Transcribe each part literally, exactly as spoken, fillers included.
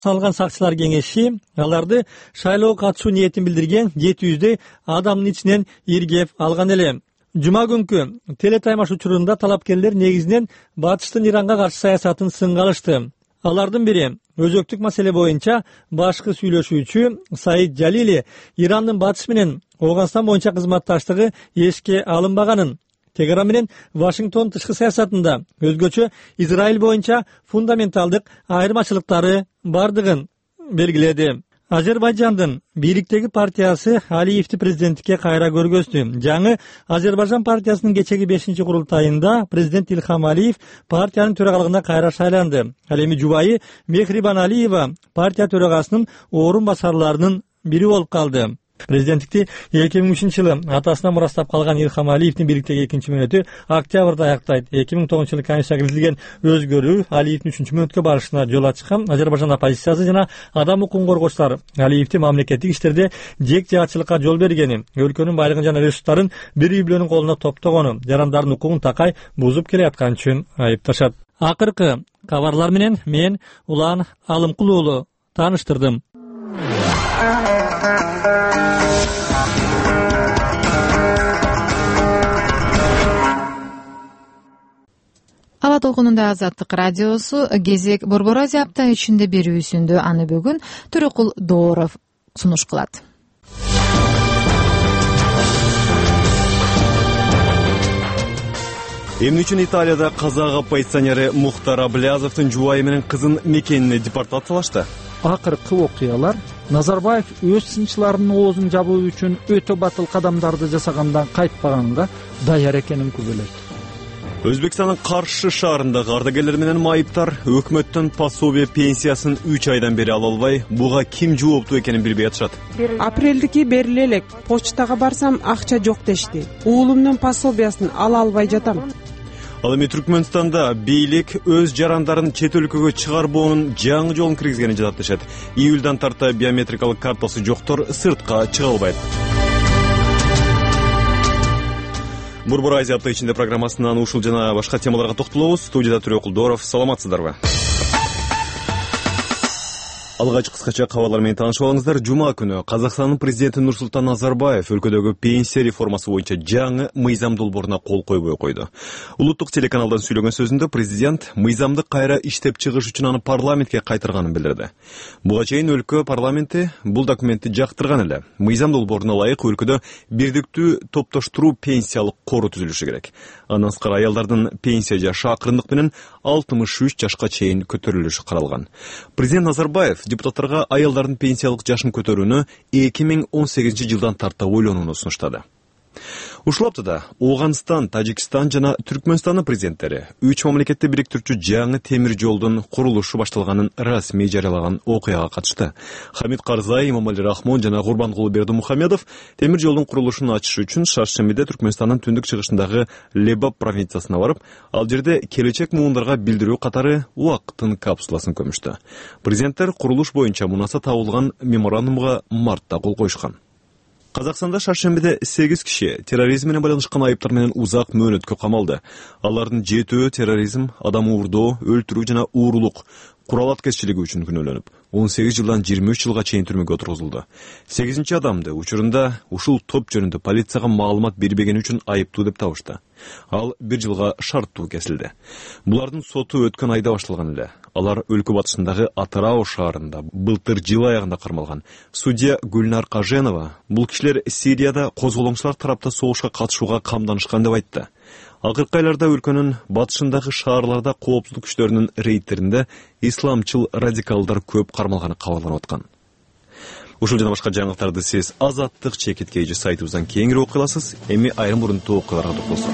алган сакчылар кеңеши аларды шайлоого катышуу ниетин билдирген жети жүздөй адамдын ичинен иргеп алган эле. Жума күнкү телетаймаш учурунда талапкерлер негизинен батыштын Иранга каршы саясатын сынга алышты. Алардын бири өзөктүк маселе боюнча башкы сүйлөшүүчү Саид Жалили Ирандын батыш менен Ооганстан боюнча кызматташтыгы эске алынбаганын, Тегеран менен Вашингтон тышкы саясатында өзгөчө Израиль боюнча фундаменталдык айырмачылыктары бардыгын белгиледи. Азербайжандын бийликтеги партиясы Алиевди президенттикке кайра көргөздү. Жаңы Азербайжан партиясынын кечеги бешинчи курултайында президент Илхам Алиев партиянын төрагалыгына кайра шайланды. Ал эми жубайы Мехрибан Алиева партия төрагасынын орун басарларынын бири болуп калды. Президенттикти эки миң үчүнчү жылы атасынан мурастап калган Илхам Алиевдин бийликтеги экинчи мөөнөтү октябрда аяктайт. эки миң тогузунчу жылы Конституцияга киргизилген өзгөрүү Алиевдин үчүнчү мөөнөткө барышына жол ачкан. Азербайжан оппозициясы жана адам укугун коргоочулар Алиевди мамлекеттик иштерде жек жаатчылыкка жол бергени, өлкөнүн байлыгын жана ресурстарын бир үй бүлөнүн колуна топтогону, жарандардын укугун такай бузуп келаткан үчүн айыпташат. Акыркы кабарлар менен мен Улан Алымкул уулу тааныштырдым. Ала толкунунда Азаттык радиосу кезек Борбор Азия апта ичинде берүүсүндө аны бүгүн Төрөкул Дооров сунуш кылат. Эмне үчүн Италияда казак оппозиционери Мухтар Аблязовдун жубайы менен кызын мекенине депортациялашты? Акыркы окуялар Назарбаев өз сынчыларынын оозун жабуу үчүн өтө батыл кадамдарды жасагандан кайтпаганга даяр экенин күбөлөйт. Өзбекстандын Каршы шаарындагы ардагерлер менен майыптар өкмөттөн пособие пенсиясын үч айдан бери ала албай, буга ким жооптуу экенин билбей атышат. Апрелдики бериле элек почтага барсам акча жок дешти. Уулумдун пособиясын ала албай жатам. Ал эми Түркмөнстанда бийлик өз жарандарын чет өлкөгө чыгарбоонун жаңы жолун киргизгенин жатат. Июлдан тарта биометрикалык картасы жоктор сыртка чыга албайт. Борбор Азия апта ичинде программасынан ушул жана башка темаларга токтолобуз. Студияда Төрөкул Дооров, саламатсыздарбы? Алгач кыскача кабарлар менен таанышып алыңыздар. Жума күнү Казакстандын президенти Нурсултан Назарбаев өлкөдөгү пенсия реформасы боюнча жаңы мыйзам долбооруна кол койбой койду. Улуттук телеканалдан сүйлөгөн сөзүндө президент мыйзамды кайра иштеп чыгыш үчүн аны парламентке кайтарганын билдирди. Буга чейин өлкө парламенти бул документти жактырган эле. Мыйзам долбооруна ылайык өлкөдө бирдиктүү топтоштуруу пенсиялык кору түзүлүшү керек. Андан сырткары аялдардын пенсия жашы акырындык менен алтымыш үч жашка чейин көтөрүлүшү каралган. Президент Назарбаев депутаттарга аялдардын пенсиялык жашын көтөрүүнү эки миң он сегизинчи жылдан тарта ойлонууну сунуштады. Ушул аптада Ооганстан, Тажикстан жана Түркмөнстандын президенттери үч мамлекетти бириктирүүчү жаңы темир жолдун курулушу башталганын расмий жарыялаган окуяга катышты. Хамид Карзай, Имамали Рахмон жана Курбангулы Бердимухамедов темир жолдун курулушун ачыш үчүн шаршембиде Түркмөнстандын түндүк чыгышындагы Лебап провинциясына барып, ал жерде келечек муундарга билдирүү катары убакыттын капсуласын көмүштү. Президенттер курулуш боюнча мунаса табылган меморандумга мартта кол коюшкан. Казакстанда шаршембиде сегиз киши терроризм менен байланышкан айыптар менен узак мөөнөткө камалды. Алардын жетөө терроризм, адам уурдоо, өлтүрүү жана уурулук, курал аткезчилиги үчүн күнөөлөнүп, он сегиз жылдан жыйырма үч жылга чейин түрмөгө отургузулду. сегизинчи адамды учурунда ушул топ жөнүндө полицияга маалымат бербегени үчүн айыптуу деп табышты. Ал бир жылга шарттуу кесилди. Булардын соту өткөн айда башталган эле. Алар өлкө батышындагы Атырау шаарында былтыр жыл аягында кармалган. Судья Гүлнар Каженова бул кишилер Сирияда козголоңчулар тарапта согушка катышууга камданышкан деп айтты. Акыркы айларда өлкөнүн батышындагы шаарларда коопсуздук күчтөрүнүн рейдтеринде исламчыл радикалдар көп кармалганы кабарланып аткан. Ушул жана башка жаңылыктарды сиз Азаттык чекит кейжи сайтыбыздан кеңири окуй аласыз. Эми айрым мурунтуу окуяларга токтолсок.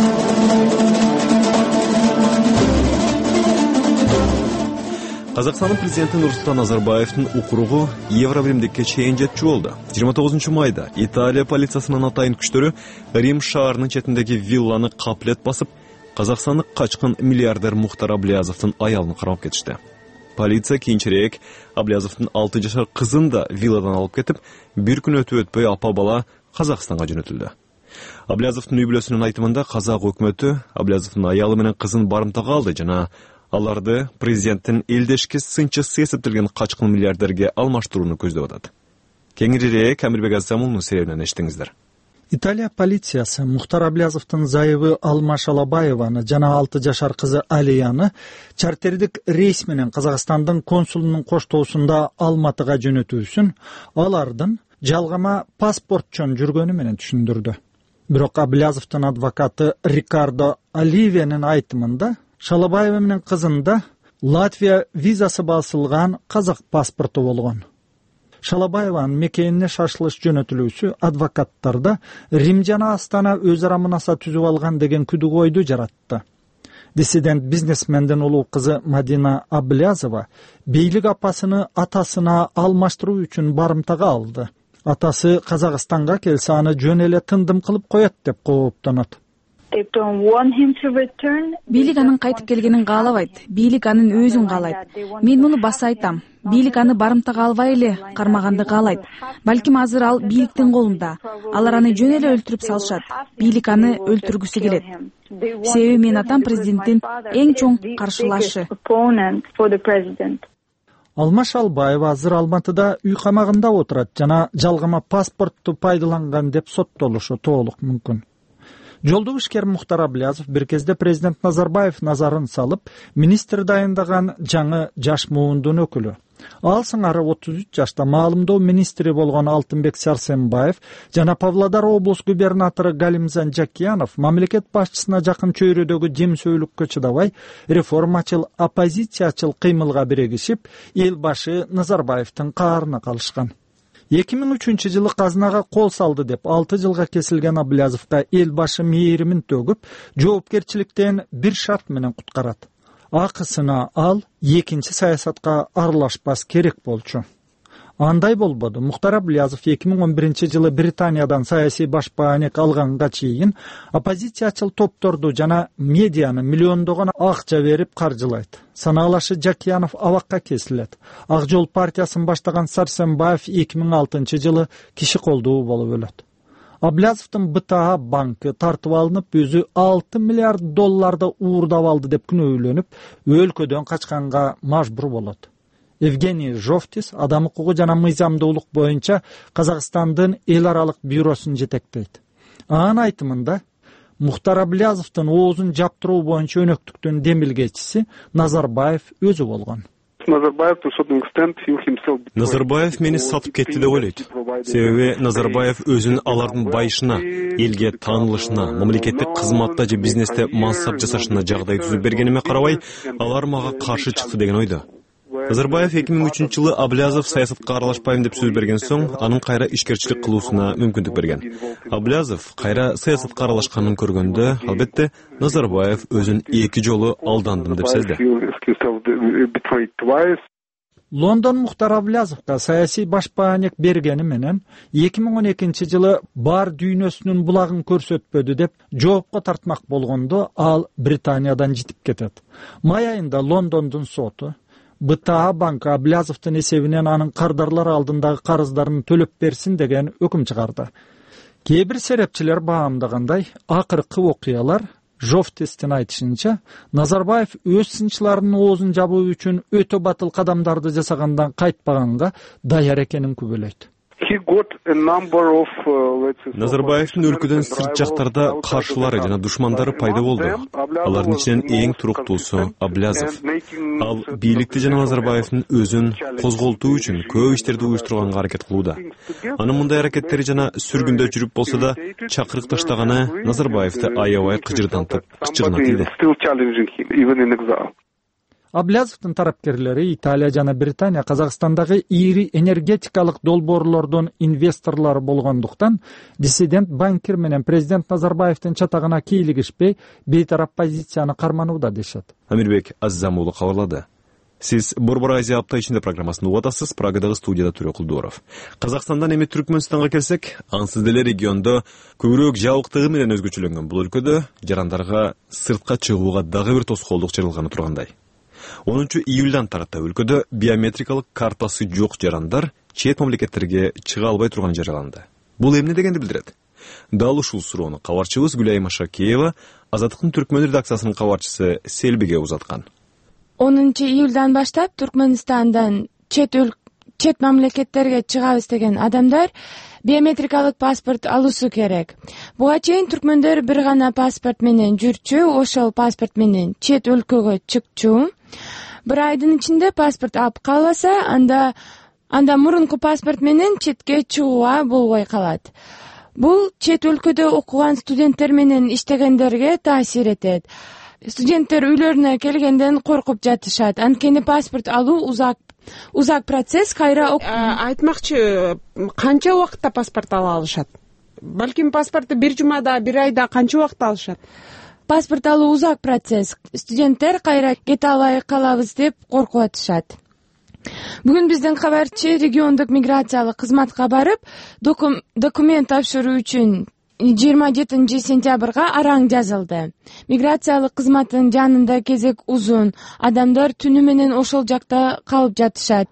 Казакстандын президенти Нурсултан Назарбаевдин укуругу Евробиримдикке чейин жетчү болду. жыйырма тогузунчу майда Италия полициясынын атайын күчтөрү Рим шаарынын четиндеги вилланы каплет басып, казакстандык качкын миллиардер Мухтар Аблязовдун аялын кармап кетишти. Полиция кийинчерээк Аблязовдун алты жашар кызын да вилладан алып кетип, бир күн өтүп өтпөй апа бала Казакстанга жөнөтүлдү. Аблязовдун үй бүлөсүнүн айтымында казак өкмөтү Аблязовдун аялы менен кызын барымтага алды жана Аларды президенттин элдешке сынчысы эсептелген качкын миллиардерге алмаштырууну көздөп атат. Кеңирирээк Амирбек Азамулдун серебинен эштиңиздер. Италия полициясы Мухтар Аблязовдун зайыбы Алмаш Алабаеваны жана алты жашар кызы Алияны чартердик рейс менен Казакстандын консулунун коштоосунда Алматыга жөнөтүүсүн алардын жалгама паспортчон жүргөнү менен түшүндүрдү. Бирок Аблязовдун адвокаты Рикардо Оливиянын айтымында Шалабаева менен кызында Латвия визасы басылган казак паспорту болгон. Шалабаеванын мекенине шашылыш жөнөтүлүүсү адвокаттарда Рим жана Астана өз ара мунаса түзүп алган деген күдү ойду жаратты. Диссидент бизнесмендин улуу кызы Мадина Аблязова бийлик апасыны атасына алмаштыруу үчүн барымтага алды. Атасы Казакстанга келсе аны жөн эле тындым кылып коет деп кооптонот. Бийлик анын кайтып келгенин каалабайт. Бийлик анын өзүн каалайт. Мен муну баса айтам. Бийлик аны барымтага албай эле кармаганды каалайт. Балким азыр ал бийликтин колунда. Алар аны жөн эле өлтүрүп салышат. Бийлик аны өлтүргүсү келет. Себеби менин атам президенттин эң чоң каршылашы. Алмаш Албаева азыр Алматыда үй камагында отурат жана жалгама паспортту пайдаланган деп соттолушу толук мүмкүн. Жолдуу ишкер Мухтар Аблязов бир кезде президент Назарбаев назарын салып, министр дайындаган жаңы жаш муундун өкүлү. Ал сыңары отуз үч жашта маалымдоо министри болгон Алтынбек Сарсенбаев жана Павлодар облус губернатору Галимзан Жакиянов мамлекет башчысына жакын чөйрөдөгү жемсөөлүккө чыдабай, реформачыл, оппозициячыл кыймылга биригишип, эл башы Назарбаевдин каарына калышкан. эки миң үчүнчү жылы казынага кол салды деп алты жылга кесилген Аблязовго эл башы мээримин төгүп, жоопкерчиликтен бир шарт менен куткарат. Акысына ал экинчи саясатка аралашпас керек болчу. Андай болбоду. Мухтар Аблязов эки миң он биринчи жылы Британиядан саясий башпаанек алганга чейин оппозициячыл топторду жана медианы миллиондогон акча берип каржылайт. Санаалашы Жакиянов абакка кесилет. Ак жол партиясын баштаган Сарсенбаев эки миң алтынчы жылы киши колдуу болуп өлөт. Аблязовдун БТА банкы тартып алынып, өзү алты миллиард долларды уурдап алды деп күнөөлөнүп, өлкөдөн качканга мажбур болот. Евгений Жовтис адам укугу жана мыйзамдуулук боюнча Казакстандын эл аралык бюросун жетектейт. Анын айтымында Мухтар Аблязовдун оозун жаптыруу боюнча өнөктүктүн демилгечиси Назарбаев өзү болгон. Назарбаев мени сатып кетти деп ойлойт. Себеби Назарбаев өзүн алардын байышына, элге таанылышына, мамлекеттик кызматта же бизнесте мансап жасашына жагдай түзүп бергениме карабай, алар мага каршы чыкты деген ойдо. Назарбаев эки миң үчүнчү жылы Аблязов саясатка аралашпайм деп сөз берген соң, анын кайра ишкерчилик кылуусуна мүмкүндүк берген. Аблязов кайра саясатка аралашканын көргөндө, албетте, Назарбаев өзүн эки жолу алдандым деп сезди. Лондон Мухтар Аблязовго саясий башпаанек бергени менен эки миң он экинчи жылы бар дүйнөсүнүн булагын көрсөтпөдү деп жоопко тартмак болгондо ал Британиядан житип кетет. Май айында Лондондун соту БТА банкы Аблязовдун эсебинен анын кардарлар алдындагы карыздарын төлөп берсин деген өкүм чыгарды. Кээ бир серепчилер баамдагандай, акыркы окуялар Жовтестин айтышынча, Назарбаев өз сынчыларынын оозун жабуу үчүн өтө батыл кадамдарды жасагандан кайтпаганга даяр экенин күбөлөйт. Назарбаевдин өлкөдөн сырт жактарда каршылары жана душмандары пайда болду. Алардын ичинен эң туруктуусу Аблязов. Ал бийликти жана Назарбаевдин өзүн козголтуу үчүн көп иштерди уюштурганга аракет кылууда. Анын мындай аракеттери жана сүргүндө жүрүп болсо да, чакырык таштаганы Назарбаевди аябай кыжырдантып, кычыгына тийди. Аблязовдун тарапкерлери Италия жана Британия Казакстандагы ири энергетикалык долбоорлордун инвесторлору болгондуктан, диссидент банкир менен президент Назарбаевдин чатагына кийлигишпей, бейтарап позицияны карманууда дешет. Амирбек Азамулу кабарлады. Сиз Борбор Азия апта ичинде программасын угуп атасыз. Прагадагы студияда Түрө Кулдуров. Казакстандан эми Түркмөнстанга келсек, ансыз деле региондо көбүрөөк жабыктыгы менен өзгөчөлөнгөн бул өлкөдө жарандарга сыртка чыгууга дагы бир тоскоолдук жарылганы тургандай. онунчу июлдан тарата өлкөдө биометрикалык картасы жок жарандар чет мамлекеттерге чыга албай турган жараланды. Бул эмне дегенди билдирет? Дал ушул суроону кабарчыбыз Гүлайым Ашакеева Азаттыктын Түркмөн редакциясынын кабарчысы Селбиге узаткан. онунчу июлдан баштап Туркменистандан чет өл чет мамлекеттерге чыгабыз деген адамдар биометрикалык паспорт алуусу керек. Буга чейин түркмөндөр бир гана паспорт менен жүрчү, ошол паспорт менен чет өлкөгө чыкчу. Бир айдын ичинде паспорт алып калбаса, анда анда мурунку паспорт менен четке чыгууга болбой калат. Бул чет өлкөдө окуган студенттер менен иштегендерге таасир этет. Студенттер үйлөрүнө келгенден коркуп жатышат. Анткени паспорт алуу узак узак процесс. Кайра айтмакчы, канча убакытта паспорт ала алышат? Балким паспорту бир жумада, бир айда канча убакыт алышат? Паспорт алуу узак процесс. Студенттер кайра кете албай калабыз деп коркуп атышат. Бүгүн биздин кабарчы региондук миграциялык кызматка барып, докум, документ тапшыруу үчүн жыйырма жетинчи сентябрга араң жазылды. Миграциялык кызматтын жанында кезек узун. Адамдар түнү менен ошол жакта калып жатышат.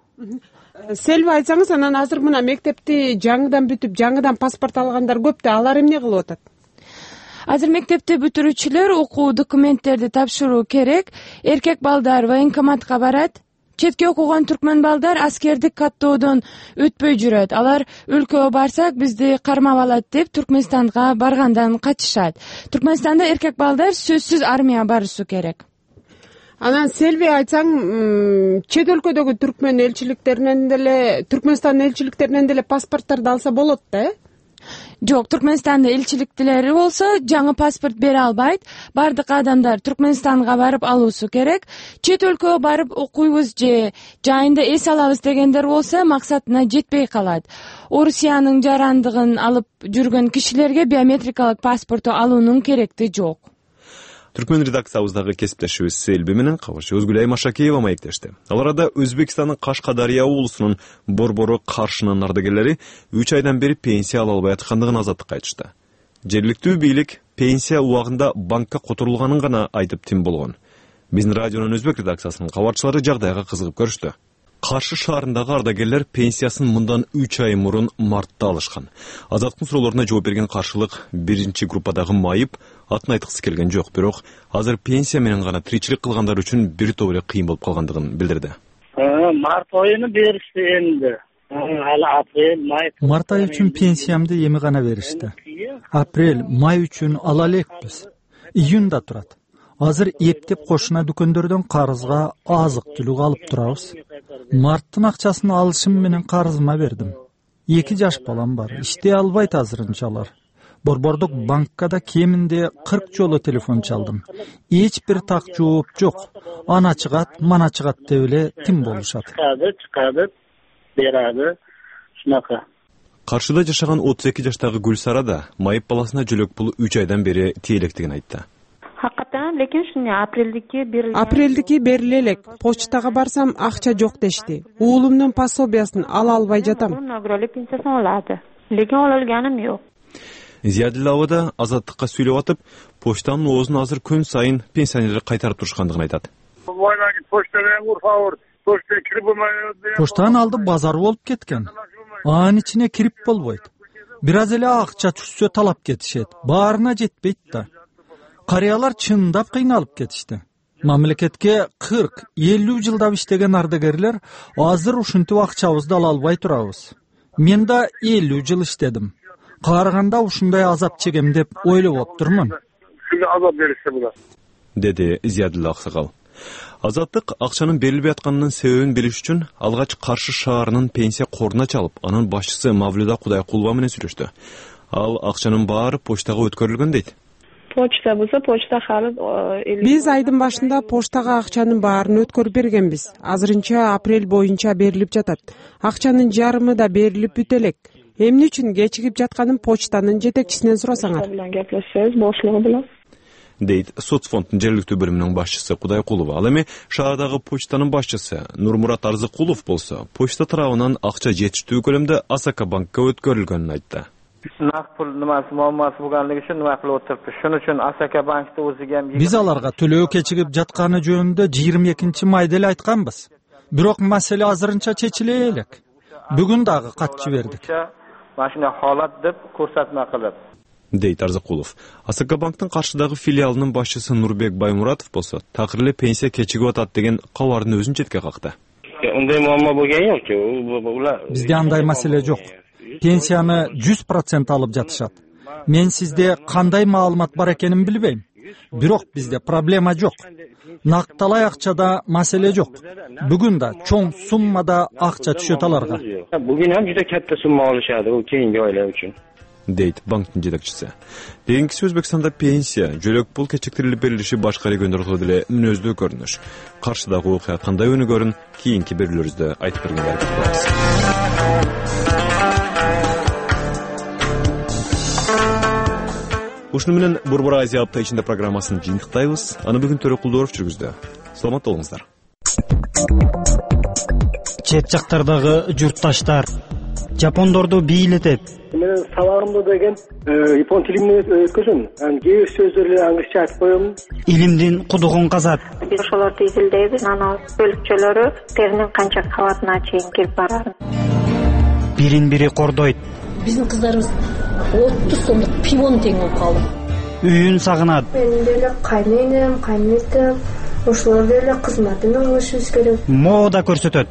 Селва айтсаңыз, анан азыр мына мектепти жаңыдан бүтүп, жаңыдан паспорт алгандар көп да, алар эмне кылып атат? Азыр мектепти бүтүрүүчүлөр окуу документтерди тапшыруу керек. Эркек балдар военкоматка барат. Четке окуган түркмөн балдар аскердик каттоодон өтпөй жүрөт. Алар өлкөгө барсак бизди кармап алат деп Түркмөнстанга баргандан качышат. Түркмөнстанда эркек балдар сөзсүз армияга барышуу керек. Анан Селви айтсаң, чет өлкөдөгү түркмөн элчиликтеринен деле, Түркмөнстан элчиликтеринен деле паспорттарды алса болот да, э? Жок, Түркмөнстанда элчиликтилери болсо жаңы паспорт бере албайт. Бардык адамдар Түркмөнстанга барып алуусу керек. Чет өлкөгө барып окуйбуз же жайында эс алабыз дегендер болсо максатына жетпей калат. Орусиянын жарандыгын алып жүргөн кишилерге биометрикалык паспорту алуунун керекти жок. Түркмөн редакциябыздагы кесиптешибиз Селби менен кабарчы Өзгүлай Машакеева маектешти. Ал арада Өзбекстандын Кашкадария облусунун Борбору каршынын ардагерлери үч айдан бери пенсия ала албай аткандыгын Азаттыкка айтышты. Жергиликтүү бийлик пенсия убагында банкка которулганын гана айтып тим болгон. Биздин радионун өзбек редакциясынын кабарчылары жагдайга кызыгып көрүштү. Каршы шаарындагы ардагерлер пенсиясын мындан үч ай мурун мартта алышкан. Азаттыктын суроолоруна жооп берген каршылык биринчи группадагы майып атын айткысы келген жок, бирок азыр пенсия менен гана тиричилик кылгандар үчүн бир топ эле кыйын болуп калгандыгын билдирди. Март айыны беришти энди. Март ай үчүн пенсиямды эми гана беришти. Апрель, май үчүн ала элекпиз. Июнда турат. Азыр эптеп кошуна дүкөндөрдөн карызга азык түлүк алып турабыз. Марттын акчасын алышым менен карызыма бердим. Эки жаш балам бар. Иштей албайт азырынчалар. Борбордук банкка кеминде кырк жолу телефон чалдым. Эч бир так жооп жок. Ана чыгат, мана чыгат деп эле тим болушат. Чыгады, чыгады, берады. Шунака. Каршыда жашаган отуз эки жаштагы Гүлсара да майып баласына жөлөк пул үч айдан бери тиелектигин айтты. Апрелдики бериле элек. Почтага барсам акча жок дешти. Уулумдун пособиясын ала албай жатам. Зиядилова да Азаттыкка сүйлөп атып, почтанын оозун азыр күн сайын пенсионерлер кайтарып турушкандыгын айтат. Поштанын алды базар болуп кеткен. Анын ичине кирип болбойт. Бир аз эле акча түшсө талап кетишет. Баарына жетпейт да. Карыялар чындап кыйналып кетишти. Мамлекетке кырк элүү жылдап иштеген ардагерлер азыр ушинтип акчабызды ала албай турабыз. Мен да элүү жыл иштедим. Карыганда ушундай азап чегем деп ойлоп оптурмун. Деди Зиядилла Аксакал. Азаттык акчанын берилбей атканынын себебин билиш үчүн алгач Каршы шаарынын пенсия коруна чалып, анын башчысы Мавлюда Кудайкулова менен сүйлөштү. Ал акчанын баары почтага өткөрүлгөн дейт. Почта болсо, почта халы. Биз айдын башында поштага акчанын баарын өткөрүп бергенбиз. Азырынча апрель боюнча берилип жатат. Акчанын жарымы да берилип бүт элек. Эмне үчүн кечигип жатканын почтанын жетекчисинен сурасаңар. Дейт соцфонддун жергиликтүү бөлүмүнүн башчысы Кудайкулова. Ал эми шаардагы почтанын башчысы Нурмурат Арзыкулов болсо, почта тарабынан акча жетиштүү көлөмдө Асака банкка өткөрүлгөнүн айтты. Биз аларга төлөө кечигип жатканы жөнүндө жыйырма экинчи майда эле айтканбыз. Бирок маселе азырынча чечиле элек. Бүгүн дагы кат жибердик. Машина халат деп көрсөтмө кылып. дейт Арзыкулов. АСК банктын Каршыдагы филиалынын башчысы Нурбек Баймуратов болсо, такыр эле пенсия кечигип атат деген кабардын өзүн четке какты. Ундай муамма болгон жок. Бизде андай маселе жок. Пенсияны жүз процент алып жатышат. Мен сизде кандай маалымат бар экенин билбейм. Бирок бизде проблема жок. Накталай акчада маселе жок. Бүгүн да чоң суммада акча түшөт аларга. Бүгүн ham juda katta summa olishadi u keyingi oylar uchun. Дейт банктын жетекчиси. Кийинкиси Өзбекстанда пенсия, жөлөк пул кечиктирилип берилиши башка региондордо деле мүнөздүү көрүнүш. Каршыдагы окуя кандай өнүгөрүн кийинки берүүлөрүбүздө айтып бергенге аракет кылабыз. Ушуну менен Борбор Азия апта ичинде программасын жыйынтыктайбыз. Аны бүгүн Төрөкулдоров жүргүздү. Саламат болуңуздар. Чет жактардагы журтташтар жапондорду бийлетет. Мен сабагымда деген япон тилинен өткөзөм. Ан кээ бир сөздөрдү англисче айтып коем. Илимдин кудугун казат. Биз ошолорду изилдейбиз. Анан бөлүкчөлөрү теринин канча кабатына чейин кирип барат. Бирин бири кордойт. Биздин кыздарыбыз отуз сомдук пивон тең болуп калды. Үйүн сагынат. Мен деле кайненем, кайнетем, ошолор деле кызматын алышыбыз керек. Мода көрсөтөт.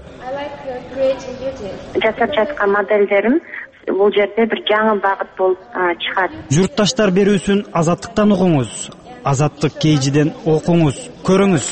Жасап жаткан моделдерим бул жерде бир жаңы багыт болуп чыгат. Журтташтар берүүсүн Азаттыктан угуңуз. Азаттык кейжиден окуңуз, көрүңүз.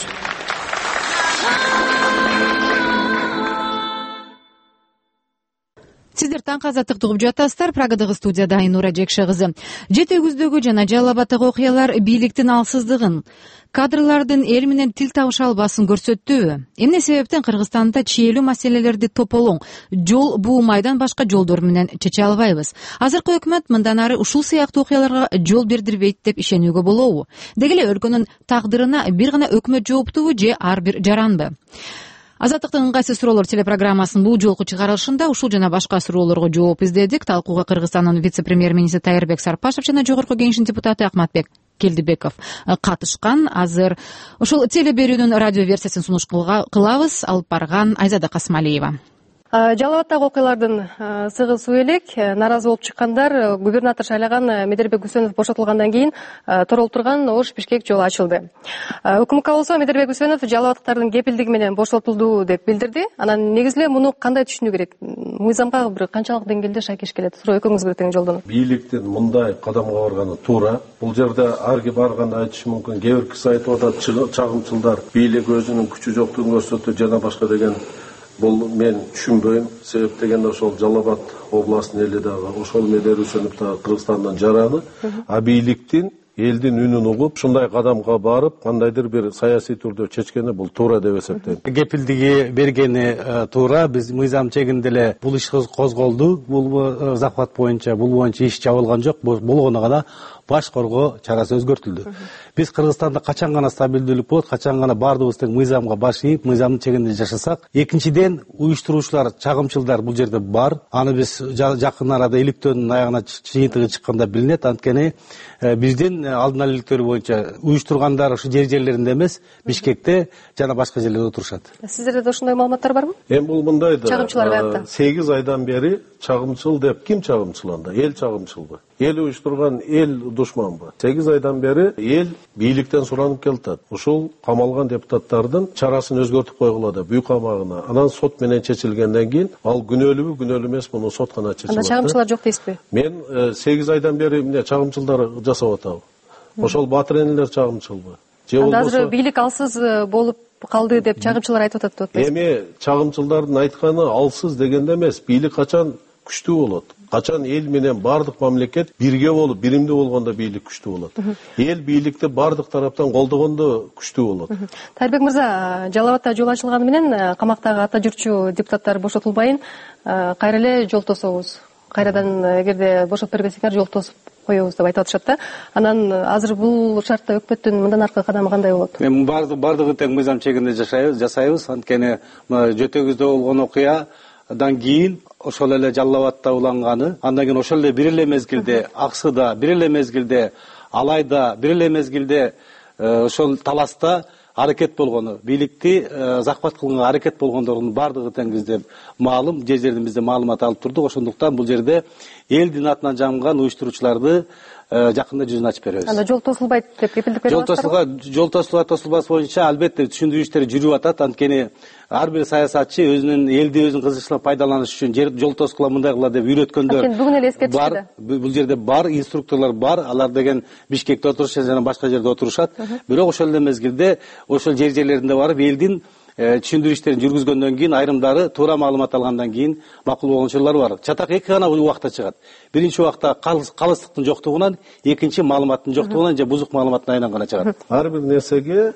Сиздер таң азаттыкты угуп жатасыздар. Прагадагы студияда Айнура Жекше кызы. Жети өгүздөгү жана Жалал Абадтагы окуялар бийликтин алсыздыгын, кадрлардын эл менен тил табыша албасын көрсөттүбү? Эмне себептен Кыргызстанда чийлүү маселелерди тополоң, жол буумайдан башка жолдор менен чече албайбыз? Азыркы өкмөт мындан ары ушул сыяктуу окуяларга жол бердирбейт деп ишенүүгө болобу? Деги эле өлкөнүн тагдырына бир гана өкмөт жооптубу же ар бир жаранбы? Азаттыктын ыңгайсыз суроолор телепрограммасынын бул жолку чыгарылышында ушул жана башка суроолорго жооп издедик. Талкууга Кыргызстандын вице-премьер-министри Тайырбек Сарпашев жана Жогорку Кеңештин депутаты Акматбек Келдибеков катышкан. Азыр ушул телеберүүнүн радио версиясын сунуш кылабыз. Алып барган Айзада Касмалиева. Жалал Абадтагы окуялардын сыгысы элек нааразы болуп чыккандар губернатор шайлаган Медербек Үсөнов бошотулгандан кийин торолуп турган Ош Бишкек жолу ачылды. УКМК болсо Медербек Үсөнов Жалал Абадтыктардын кепилдиги менен бошотулду деп билдирди. Анан негизи эле муну кандай түшүнүү керек? Мыйзамга бир канчалык деңгээлде шайкеш келет? Суроо экөөңүзгө тең жолдонот. Бийликтин мындай кадамга барганы туура. Бул жерде арги барганда айтышы мүмкүн. Кээ бир киши айтып атат, чагымчылдар бийлик өзүнүн күчү жоктугун көрсөттү жана башка деген. Бул мен түшүнбөйм. Себеп дегенде ошол Жалал Абад областынын эли дагы, ошол Медербек Үсөнов дагы Кыргызстандын жараны, а бийликтин элдин үнүн угуп, ушундай кадамга барып, кандайдыр бир саясий түрдө чечкени бул туура деп эсептейм. Кепилдиги бергени туура, биз мыйзам чегинде эле бул иш козголду, бул захват боюнча, бул боюнча иш жабылган жок, болгону гана баш коргоо чарасы өзгөртүлдү. Биз Кыргызстанда качан гана стабилдүүлүк болот, качан гана баардыгыбыз тең мыйзамга баш ийип, мыйзамдын чегинде жашасак, экинчиден уюштуруучулар, чагымчылдар бул жерде бар. Аны биз жакын арада иликтөөнүн аягына жыйынтыгы чыкканда билинет. Анткени биздин алдын ала иликтөө боюнча уюштургандар ушу жер жерлеринде эмес, Бишкекте жана башка жерлерде турушат. Сиздерде ошондой маалыматтар барбы? Эми бул мындай да. Чагымчылар аякта. сегиз айдан бери чагымчыл деп ким чагымчыланды? Эл чагымчылбы? Эл уюштурган эл душманбы? сегиз айдан бери эл бийликтен суранып келатат. Ушул камалган депутаттардын чарасын өзгөртүп койгула деп үй камагына. Анан сот менен чечилгенден кийин ал күнөөлүүбү, күнөөлүү эмес, муну сот гана чечет. Анда чагымчылар жок дейсизби? Мен сегиз айдан бери эмне чагымчылдар жасап атабы? Ошол батыр энелер чагымчылбы? Анда азыр бийлик алсыз болуп калды деп чагымчылар айтып атат деп атпайсызбы? Эми чагымчылдардын айтканы алсыз дегенде эмес, бийлик качан күчтүү болот? Качан эл менен бардык мамлекет бирге болуп, биримдүү болгондо бийлик күчтүү болот. Эл бийликти бардык тараптан колдогондо күчтүү болот. Тайырбек мырза, Жалал Абадта жол ачылганы менен камактагы ата жүрчү депутаттар бошотулбайын, кайра эле жол тособуз. Кайрадан эгерде бошотуп бербесеңер жол тосуп коебуз деп айтып атышат да. Анан азыр бул шартта өкмөттүн мындан аркы кадамы кандай болот? Эми бардыгы тең мыйзам чегинде жашайбыз. Анткени Жетөгүздө болгон окуядан кийин ошол эле Жалал Абадта уланганы, андан кийин ошол эле бир эле мезгилде Аксыда, бир эле мезгилде Алайда, бир эле мезгилде ошол таласта аракет болгону, бийликти захват кылганга аракет болгондордун бардыгы тең бизде маалым, жер жерден бизде маалымат алып турдук. Ошондуктан бул жерде элдин атынан жамган уюштуруучуларды жакында жүзүн ачып беребиз. Анда жол тосулбайт деп кепилдик берип атасызбы? Жол тосулга тосулбас боюнча албетте түшүндүрүү иштери жүрүп атат. Анткени ар бир саясатчы өзүнүн элди өзүнүн кызыкчылыгын пайдаланыш үчүн жол тосукла мындай кыла деп үйрөткөндөр бүгүн эле эскертишти. Бул жерде бар инструкторлор бар, алар деген Бишкекте отурушат жана башка жерде отурушат. Бирок ошол эле мезгилде ошол жер жерлеринде барып элдин түшүндүрүү иштерин жүргүзгөндөн кийин айрымдары туура маалымат алгандан кийин макул болгон учурлар бар. Чатак эки гана убакта чыгат. Биринчи убакта калыстыктын жоктугунан, экинчи маалыматтын жоктугунан же бузук маалыматтын айынан гана чыгат. Ар бир нерсеге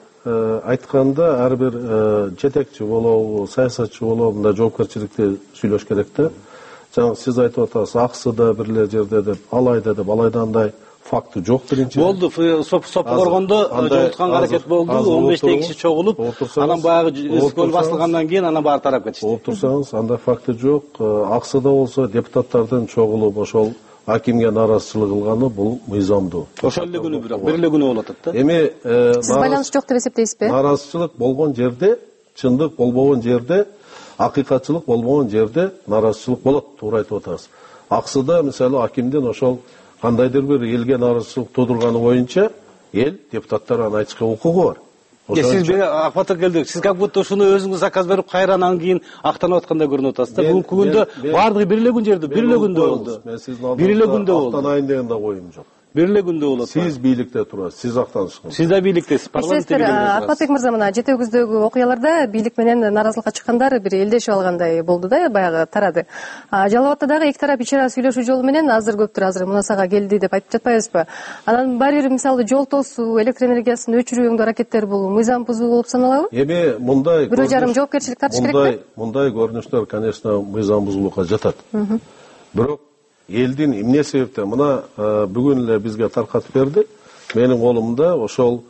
айтканда ар бир жетекчи болобу, саясатчы болобу мындай жоопкерчиликти сүйлөш керек да. Жаңы сиз айтып атасыз, Аксыда бир эле жерде деп, Алайда деп, Алайда андай факты жок биринчи. Болду, соп коргондо жолутканга аракет болду, он бештей киши чогулуп, анан баягы өскөл басылгандан кийин анан баары тарап кетишти. Отурсаңыз, андай факты жок. Аксыда болсо депутаттардын чогулуп ошол акимге наразычылык кылганы бул мыйзамдуу. Ошол эле күнү бирок, бир эле күнү болуп атат да. Эми сиз байланыш жок деп эсептейсизби? Наразычылык болгон жерде, чындык болбогон жерде, акыйкатчылык болбогон жерде наразычылык болот, туура айтып атасыз. Аксыда мисалы акимдин ошол кандайдыр бир элге наразычылык туудурганы боюнча эл депутаттарга айтышка укугу бар. Сиз бери акпатыр келдик. Сиз как будто ушуну өзүңүз заказ берип кайра анан кийин актанып аткандай көрүнүп атасыз да. Бүгүнкү күндө баардыгы бир эле күн жерде, бир эле күндө болду. Бир эле күндө болду. Актанайын деген да коюм жок. Бир эле күндө болот. Сиз бийликте турасыз, сиз актанышыңыз. Сиз да бийликтесиз, парламентте бийликтесиз. Акбатбек мырза, мына жети өгүздөгү окуяларда бийлик менен наразылыкка чыккандар бир элдешип алгандай болду да, баягы тарады. Жалал Абадта дагы эки тарап ичара сүйлөшүү жолу менен азыр көптүр азыр мунасага келди деп айтып жатпайбызбы? Анан баары бир мисалы жол тосуу, электр энергиясын өчүрүүгө аракеттер бул мыйзам бузуу болуп саналабы? Эми мындай бирөө жарым жоопкерчилик тартыш керекпи? Мындай көрүнүштөр, конечно, мыйзам бузуулукка жатат. Бирок элдин эмне себептен мына бүгүн эле бизге таркатып берди. Менин колумда ошол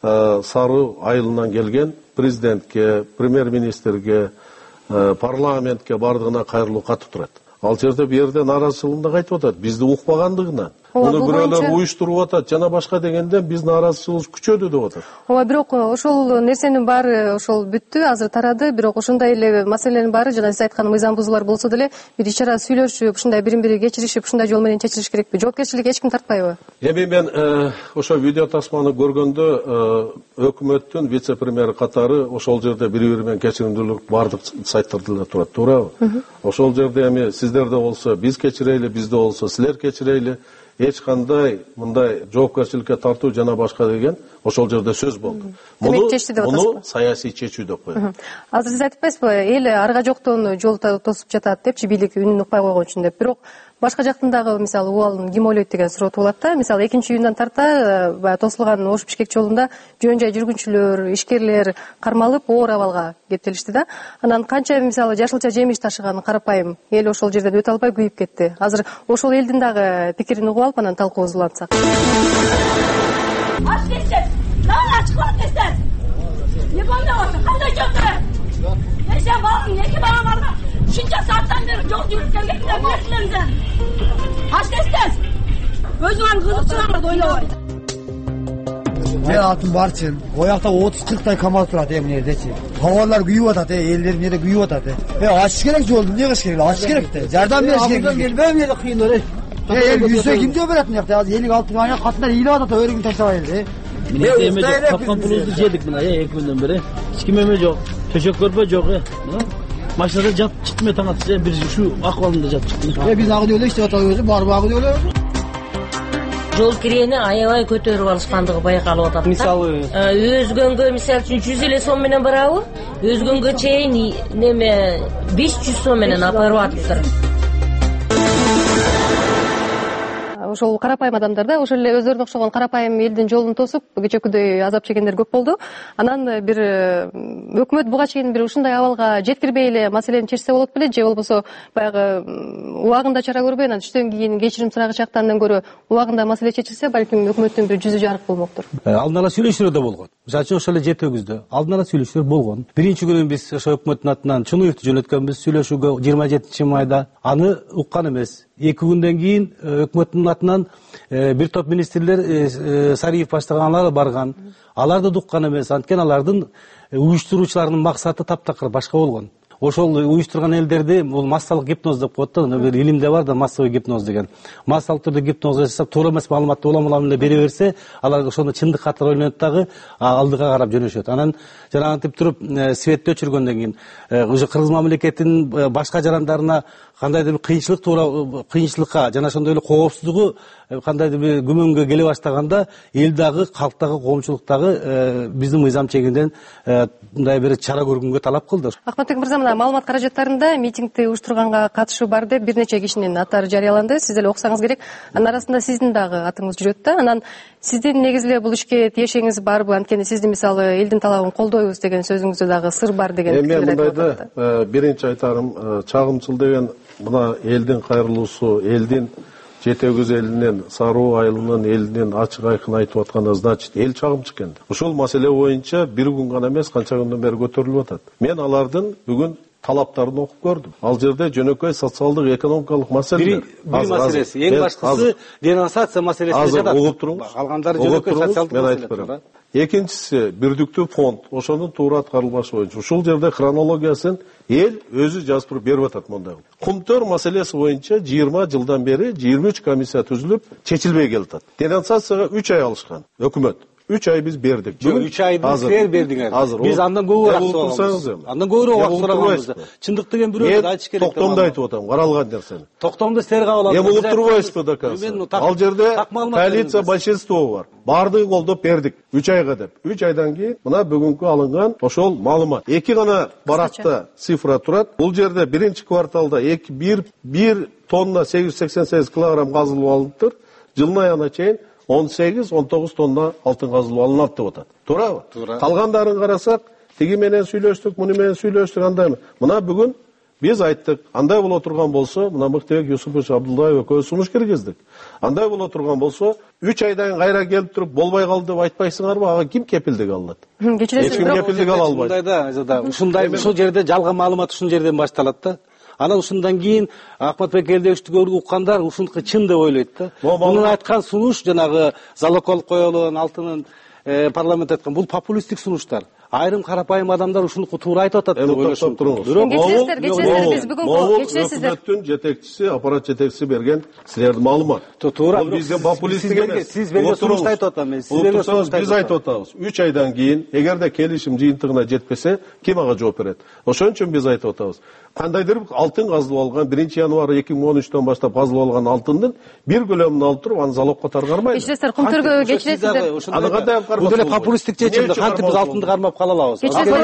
Сары айылынан келген президентке, премьер-министрге, парламентке бардыгына кайрылуу каты турат. Ал жерде бу жерде наразычылыгын айтып атат, бизди укпагандыгынан. Муну бирөөлөр уюштуруп атат, жана башка дегенде биз наразычылыгыбыз күчөдү деп атат. Ооба, бирок ошол нерсенин баары ошол бүттү, азыр тарады, бирок ошондой эле маселенин баары жана сиз айткан мыйзам бузуулар болсо деле бир ичара сүйлөшүп, ушундай бирин-бири кечиришип, ушундай жол менен чечилиш керекпи? Жоопкерчилик эч ким тартпайбы? Эми мен ошо видео тасманы көргөндө өкмөттүн вице-премьери катары ошол жерде бири-бири менен кечиримдүүлүк бардык сайттарда эле турат, туурабы? Ошол жерде эми сиздерде болсо биз кечирейли, бизде болсо силер кечирейли. Эч кандай мындай жоопкерчиликке тартуу жана башка деген ошол жерде сөз болду. Муну саясий чечүү деп коет. Азыр сиз айтып атпайсызбы, эл арга жоктон жол тосуп жатат депчи, бийлик үнүн укпай койгон үчүн деп. Бирок башка жактан дагы мисалы убалын ким ойлойт деген суроо туулат да. Мисалы экинчи июндан тарта баягы тосулган Ош Бишкек жолунда жөн жай жүргүнчүлөр, ишкерлер кармалып оор абалга кептелишти да. Анан канча мисалы жашылча жемиш ташыган карапайым эл ошол жерден өтө албай күйүп кетти. Азыр ошол элдин дагы пикирин угуп алып анан талкуубузду улантсак. Açıkçası, lan açıklatmışsın. Ne böyle olsun? Kanda götürün. Neyse bağlı, ne ki bana var da. Şunca saatten beri yol yürüp geldiğinde büyüklerimize. Açıkçası, özümen kızıkçılarla doyla var. Ben altın barçın. O yakta otuz kırk tay kamaz turat hem neredeki. Havalar güyüp atat, ellerin yere güyüp atat. E açık gerek oldu, niye kış gerek? Açık gerek de. Yardım veriş gerek. Abdülden gelmem yedi kıyın oraya. El yüzde kimse öberetin yaptı. Az yelik altın ayağına katlar iyile atat, öyle gün taşlaydı. Mine yemek yok, kapkan pulunuzu yedik buna ya ilk günden beri. Hiç kim yemek yok, çocuk görme yok ya. Maçlarda cat çıkmıyor tanıt ya, bir şu akvalında cat çıktı. Ya biz ağlıyorlar işte atıyoruz, barba ağlıyorlar. Жол кирени аябай көтөрүп алышкандыгы байкалып атат. Мисалы, өзгөнгө мисалы үчүн жүз элүү сом менен барабы? Өзгөнгө чейин неме беш жүз сом менен апарып атыптыр. Ошол карапайым адамдар да, ошол эле өздөрүнө окшогон карапайым элдин жолун тосуп кечекүдөй азап чеккендер көп болду. Анан бир өкмөт буга чейин бир ушундай абалга жеткирбей эле маселени чечсе болот беле, же болбосо баягы убагында чара көрбөй анан түштөн кийин кечирим сурагыч андан көрө убагында маселе чечилсе, балким өкмөттүн бир жүзү жарык болмоктур. Алдын ала сүйлөшүүлөр да болгон. Мисалы үчүн ошол эле жети өгүздө алдын ала сүйлөшүүлөр болгон. Биринчи күнү биз ошо өкмөттүн атынан Чунуевди жөнөткөнбүз сүйлөшүүгө жыйырма жетинчи майда. Аны уккан эмес. Эки күндөн кийин өкмөттүн атынан бир топ министрлер Сариев баштаганлар барган. Аларды уккан эмес. Анткени алардын уюштуруучуларынын максаты таптакыр башка болгон. ошол уюштурган элдерди бул массалык гипноз деп коет да, бир илимде бар да, массовый гипноз деген. Массалык түрдө гипноз жасап, туура эмес маалыматты улам улам эле бере берсе, алар ошону чындык катары ойлонот дагы алдыга карап жөнөшөт. Анан жанагынтип туруп светти өчүргөндөн кийин уже кыргыз мамлекетинин башка жарандарына кандайдыр бир кыйынчылык туура кыйынчылыкка жана ошондой эле коопсуздугу кандайдыр бир күмөнгө келе баштаганда эл дагы, калк дагы, коомчулук дагы биздин мыйзам чегинен мындай бир чара көргөнгө талап кылды. Акматбек мырза, мына маалымат каражаттарында митингди уюштурганга катышы бар деп бир нече кишинин аттары жарыяланды. Сиз деле окусаңыз керек. Анын арасында сиздин дагы атыңыз жүрөт да. Анан сиздин негизи эле бул ишке тиешеңиз барбы? Анткени сиздин мисалы элдин талабын колдойбуз деген сөзүңүздө дагы сыр бар деген пикир айтып атат. Мен мындайда биринчи айтарым, чагымчыл деген мына элдин кайрылуусу, элдин жетегиз элинен, Саруу айылынын элинен ачык айкын айтып атканда, значит, эл чагымчы экен. Ушул маселе боюнча бир күн гана эмес, канча күндөн бери көтөрүлүп атат. Мен алардын бүгүн талаптарын окуп көрдүм. Ал жерде жөнөкөй социалдык, экономикалык маселелер. Бир маселеси, эң башкысы денонсация маселеси жатат. Азыр угуп туруңуз. Калгандары жөнөкөй социалдык маселе. Мен айтып берем. Экинчиси, бирдиктүү фонд, ошонун туура аткарылбашы боюнча ушул жерде хронологиясын эл өзү жазып туруп берип атат мондай. Кумтөр маселеси боюнча жыйырма жылдан бери жыйырма үч комиссия түзүлүп, чечилбей келатат. Денонсацияга үч ай алышкан өкмөт. үч ай biz berdik. üç ayda sizler berdiңер. Biz andan көбүрөөк сурабыз. Андан көбүрөөк сурабыз. Чындык деген бирөө айтыш керек. Токтомду айтып атам, каралган нерсени. Токтомду силер кабыл аласыздар. Эми уктурбайсызбы доказательство? Ал жерде полиция большинство бар. Бардыгы колдоп бердик үч айга деп. үч айдан кийин мына бүгүнкү алынган ошол маалымат. Эки гана баракта цифра турат. Бул жерде биринчи кварталда бир тонна сегиз жүз сексен сегиз килограмм казылып алыныптыр. Жылдын аягына чейин он сегиз он тогуз тонна алтын казылып алынат деп атат. Туурабы? Калгандарын карасак, тиги менен сүйлөштүк, муну менен сүйлөштүк, андай. Мына бүгүн биз айттык, андай боло турган болсо, мына Мыктыбек Юсупович Абдуллаев экөөбүз сунуш киргиздик. Андай боло турган болсо, үч айдан кайра келип туруп болбой калды деп айтпайсыңарбы? Ага ким кепилдик алат? Кечиресиз, ким кепилдик ала албайт. Мындайда, ушундай ушул жерде жалган маалымат ушул жерден башталат да. Анан ушундан кийин Акматбек Элдебичти уккандар ушунуку чын деп ойлойт да. Мунун айткан сунуш жанагы залог алып коелуган алтынын парламент айткан бул популисттик сунуштар. Айрым карапайым адамдар ушунуку туура айтып атат деп ойлошот. Бирок кечиресиздер, кечиресиздер, биз бүгүн кечиресиздер. Өкмөттүн жетекчиси, аппарат жетекчиси берген силердин маалымат. Туура. Бул бизден популисттик эмес. Сиз берген сунушту айтып атам мен. Сиз берген сунушту биз айтып атабыз. үч айдан кийин эгерде келишим жыйынтыгына жетпесе, ким ага жооп берет? Ошон үчүн биз айтып атабыз. Кандайдыр алтын казылып алган биринчи январь эки миң он үчтөн баштап казылып алган алтындын бир көлөмүн алып туруп, аны залогко таргармайды. Кечиресиздер, кумтөргө кечиресиздер. Аны кандай алып кармак? Бул деле популисттик чечим. Кантип биз алтынды кармап кала алабыз?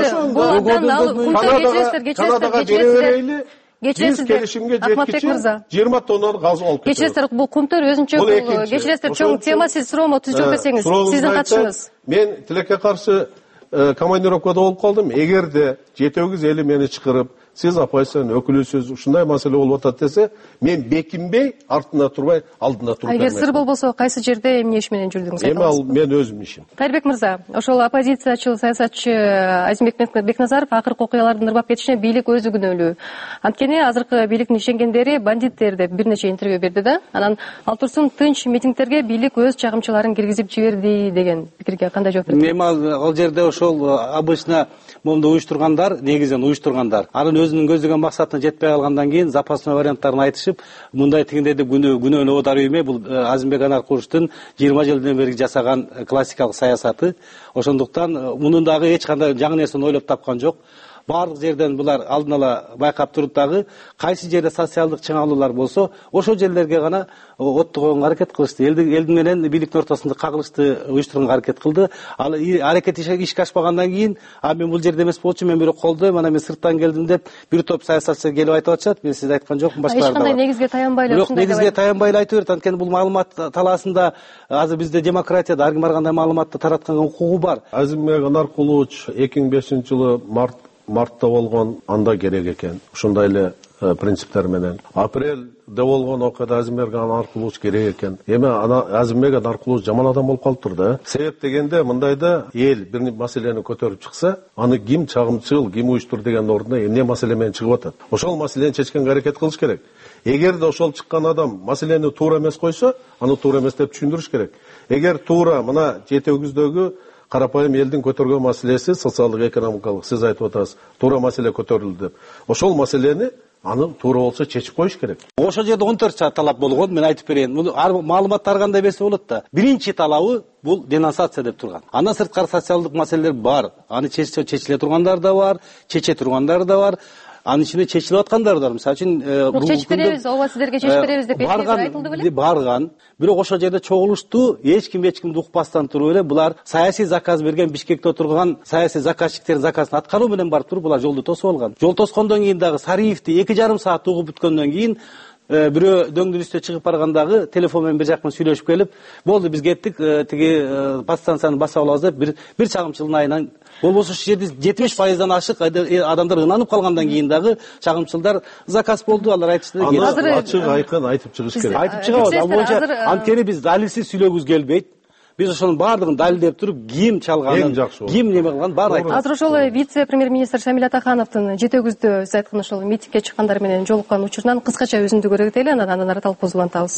Канадага бере берейли. Биз келишимге жеткичи жыйырма тоннаны казып алып кетебиз. Кечиресиздер, бул кумтөр өзүнчө кечиресиздер, чоң тема, сиз суроомо түз жок десеңиз, сиздин катышыңыз. Мен тилекке каршы командировкада болуп калдым. Эгерде жетегиз эли мени чакырып, сиз апайсын өкүлүсүз ушундай маселе болуп атат десе, мен бекинбей, артында турбай, алдында туруп бермейм. Эгер сыр болбосо, кайсы жерде эмне иш менен жүрдүңүз? Эми ал мен өзүм ишим. Кайырбек мырза, ошол оппозициячыл саясатчы Азимбек Бекназаров акыркы окуялардын ырбап кетишине бийлик өзү күнөөлүү. Анткени азыркы бийликтин ишенгендери бандиттер деп бир нече интервью берди да. Анан ал турсун тынч митингтерге бийлик өз чагымчыларын киргизип жиберди деген пикирге кандай жооп бересиз? Эми ал жерде ошол обычно момду уюштургандар, негизинен уюштургандар. Анын өзүнүн көздөгөн максатына жетпей калгандан кийин запасной варианттарын айтышып, мындай тигиндей деп күнөөнү оодарып иймей, бул Азимбек Анаркуловичтун жыйырма жылдан бери жасаган классикалык саясаты. Ошондуктан мунун дагы эч кандай жаңы нерсени ойлоп тапкан жок. Барлык жерден булар алдын ала байкап туруп дагы кайсы жерде социалдык чыңалуулар болсо, ошол жерлерге гана отто койгонго аракет кылышты. Элдин менен бийликтин ортосунда кагылышты уюштурганга аракет кылды. Ал аракет ишке ашпагандан кийин, а мен бул жерде эмес болчу, мен бирок колдойм, анан мен сырттан келдим деп бир топ саясатчылар келип айтып атышат. Мен сизге айткан жокмун, башкалар да. Эч кандай негизге таянбай эле ушундай. Бирок негизге таянбай эле айтып берет, анткени бул маалымат талаасында азыр бизде демократияда ар ким ар кандай маалыматты таратканга укугу бар. Азимбек Анаркулович эки миң бешинчи жылы март мартта болгон анда керек экен. Ушундай эле принциптер менен. Апрелде болгон окуяда Азимбек Анаркулович керек экен. Эми Азимбек Анаркулович жаман адам болуп калыптыр да. Себеп дегенде мындайда эл бир маселени көтөрүп чыкса, аны ким чагымчыл, ким уюштур деген ордуна эмне маселе менен чыгып атат. Ошол маселени чечкенге аракет кылыш керек. Эгерде ошол чыккан адам маселени туура эмес койсо, аны туура эмес деп түшүндүрүш керек. Эгер туура мына жетегиздөгү карапайым элдин көтөргөн маселеси социалдык экономикалык, сиз айтып атасыз, туура маселе көтөрүлдү деп. Ошол маселени аны туура болсо чечип коюш керек. Ошол жерде он төрт саат талап болгон, мен айтып берейин. Муну маалыматтар кандай берсе болот да. Биринчи талабы бул денонсация деп турган. Андан сырткары социалдык маселелер бар. Аны чечиле тургандар да бар, чече тургандар да бар. Анын ичинде чечилип аткандар да бар. Мисалы үчүн чечип беребиз, ооба силерге чечип беребиз деп айтылды беле? Барган, бирок ошол жерде чогулушту, эч ким эч кимди укпастан туруп эле булар саясий заказ берген Бишкекте отурган саясий заказчиктердин заказын аткаруу менен барып туруп булар жолду тосуп алган. Жол тоскондон кийин дагы Сариевди эки жарым саат угуп бүткөндөн кийин бирөө дөңдүн үстүнө чыгып баргандагы телефон менен бир жак менен сүйлөшүп келип, болду биз кеттик, тиги подстанцияны басып алабыз деп бир бир чагымчылдын айынан болбосо ушул жерде жетимиш пайыздан ашык адамдар ынанып калгандан кийин дагы чагымчылдар заказ болду, алар айтышты. Аны ачык айкын айтып чыгыш керек. Айтып чыгабыз. Ал боюнча анткени биз далилсиз сүйлөгүбүз келбейт. Биз ошонун баардыгын далилдеп туруп, ким чалганын, ким неме кылганын баарын айтабыз. Азыр ошол вице-премьер-министр Шамил Атахановдун жете күздө сиз айткан ошол митингге чыккандар менен жолуккан учурунан кыскача өзүндү көрсөтөлү, андан ары талкуубузду улантабыз.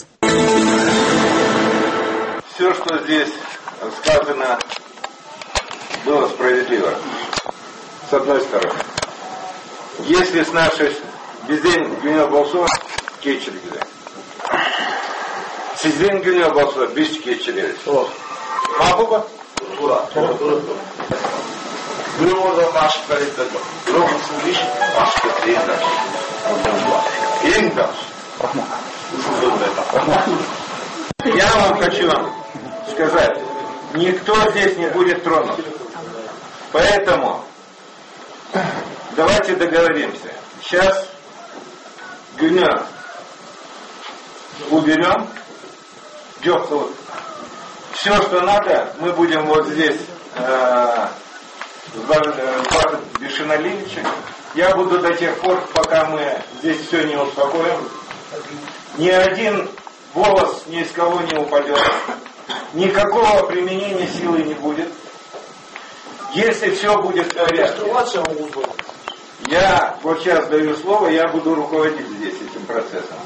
Все, что здесь сказано, было справедливо. С одной стороны. Если с нашей бизден күнөө болсо, кечиргиле. Сизден күнөө болсо, биз кечиребиз. Макул ба? Туура. Бирок ордон ашык берет жок. Бирок сиз ашык берет. Эң дагы. Я вам хочу вам сказать, никто здесь не будет тронут. Поэтому давайте договоримся. Сейчас гүнөө уберем. Все, что надо, мы будем вот здесь э, в Бешиналевиче. Я буду до тех пор, пока мы здесь все не успокоим. Ни один волос ни из кого не упадет. Никакого применения силы не будет. Если все будет в порядке, я вот сейчас даю слово, я буду руководить здесь этим процессом.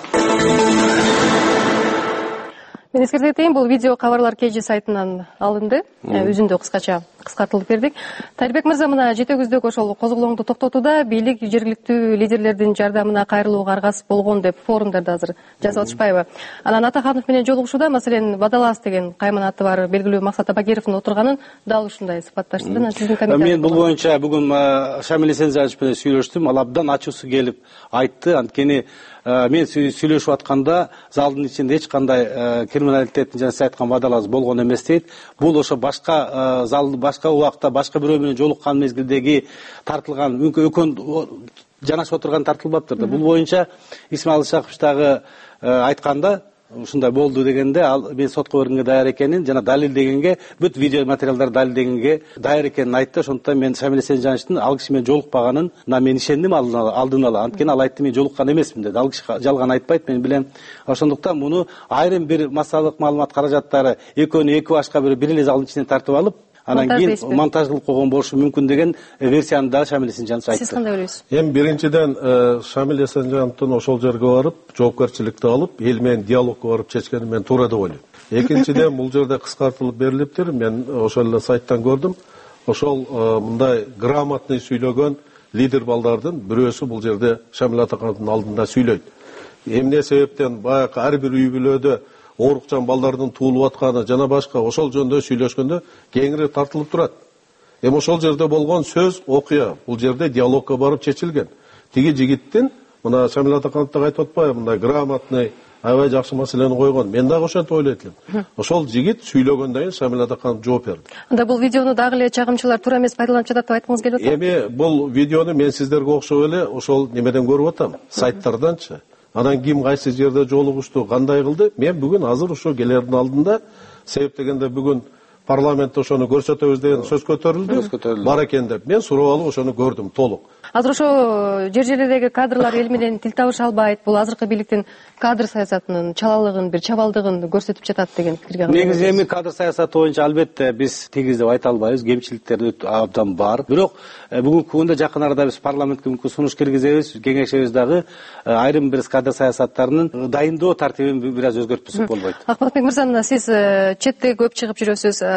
Мен эскертип кетейин, бул видео кабарлар кей жи сайтынан алынды. Өзүндө кыскача кыскартылып бердик. Тарбек мырза, мына жете күздөгү ошол козголооңду токтотууда бийлик жергиликтүү лидерлердин жардамына кайрылууга аргасыз болгон деп форумдарда азыр жазып атышпайбы? Анан Атаханов менен жолугушууда, маселен, Бадалас деген кайманаты бар белгилүү Максат Абагеровдун отурганын дал ушундай сыпатташты. Сиздин комментарийиңиз? Мен бул боюнча бүгүн Шамил Эсензаевич менен сүйлөштүм. Ал абдан ачуусу келип айтты. Анткени мен сүйлөшүп атканда залдын ичинде эч кандай криминалитеттин жана сиз айткан Бадалас болгон эмес дейт. Бул ошо башка зал, башка убакта, башка бирөө менен жолуккан мезгилдеги тартылган, мүмкүн жанашып отурган тартылбаптыр да. Бул боюнча Исмаил Ишакович дагы айтканда, ушундай болду дегенде, ал мен сотко бергенге даяр экенин жана далилдегенге, бүт видео материалдар далилдегенге даяр экенин айтты. Ошондуктан мен Шамил Эсенжановичтин ал киши менен жолукпаганын мен ишендим алдын ала. Анткени ал айтты, мен жолуккан эмесмин деди. Ал киши жалган айтпайт, мен билем. Ошондуктан муну айрым бир массалык маалымат каражаттары экөөнү эки башка бир бир эле залдын ичинен тартып алып, анан кийин монтаж кылып койгон болушу мүмкүн деген версияны да Шамил Эсенжанович айтты. Сиз кандай ойлойсуз? Эми биринчиден Шамил Эсенжановдун ошол жерге барып, жоопкерчиликти алып, эл менен диалогко барып чечкени мен туура деп ойлойм. Экинчиден, бул жерде кыскартылып берилиптир. Мен ошол эле сайттан көрдүм. Ошол мындай грамотный сүйлөгөн лидер балдардын бирөөсү бул жерде Шамил Атахановдун алдында сүйлөйт. Эмне себептен баягы ар бир үй бүлөдө оорукчан балдардын туулуп атканы жана башка ошол жөнүндө сүйлөшкөндө кеңири тартылып турат. Эми ошол жерде болгон сөз, окуя бул жерде диалогко барып чечилген. Тиги жигиттин, мына Шамил Атаханов да айтып атпайбы, мындай грамотный, аябай жакшы маселени койгон. Мен дагы ошентип ойлойт элем. Ошол жигит сүйлөгөндөн кийин Шамил Атаханов жооп берди. Анда бул видеону дагы эле чагымчылар туура эмес пайдаланып жатат деп айткыңыз келип атат? Эми бул видеону мен сиздерге окшоп эле ошол немеден көрүп атам, сайттарданчы. Анан ким кайсы жерде жолугушту, кандай кылды? Мен бүгүн азыр ошо келердин алдында, себеп дегенде бүгүн парламентте ошону көрсөтөбүз деген сөз көтөрүлдү. Бар экен деп мен сурап алып ошону көрдүм толук. Азыр ошо жер жерлердеги кадрлар эл менен тил табыша албайт. Бул азыркы бийликтин кадр саясатынын чалалыгын, бир чабалдыгын көрсөтүп жатат деген пикирге кабыл. Негизи эми кадр саясаты боюнча албетте биз тигиз деп айта албайбыз. Кемчиликтер абдан бар. Бирок бүгүнкү күндө жакын арада биз парламентке мүмкүн сунуш киргизебиз, кеңешебиз дагы айрым бир кадр саясаттарынын дайындоо тартибин бир аз өзгөртпөсөк болбойт. Акболотбек мырза, сиз четте көп чыгып жүрөсүз.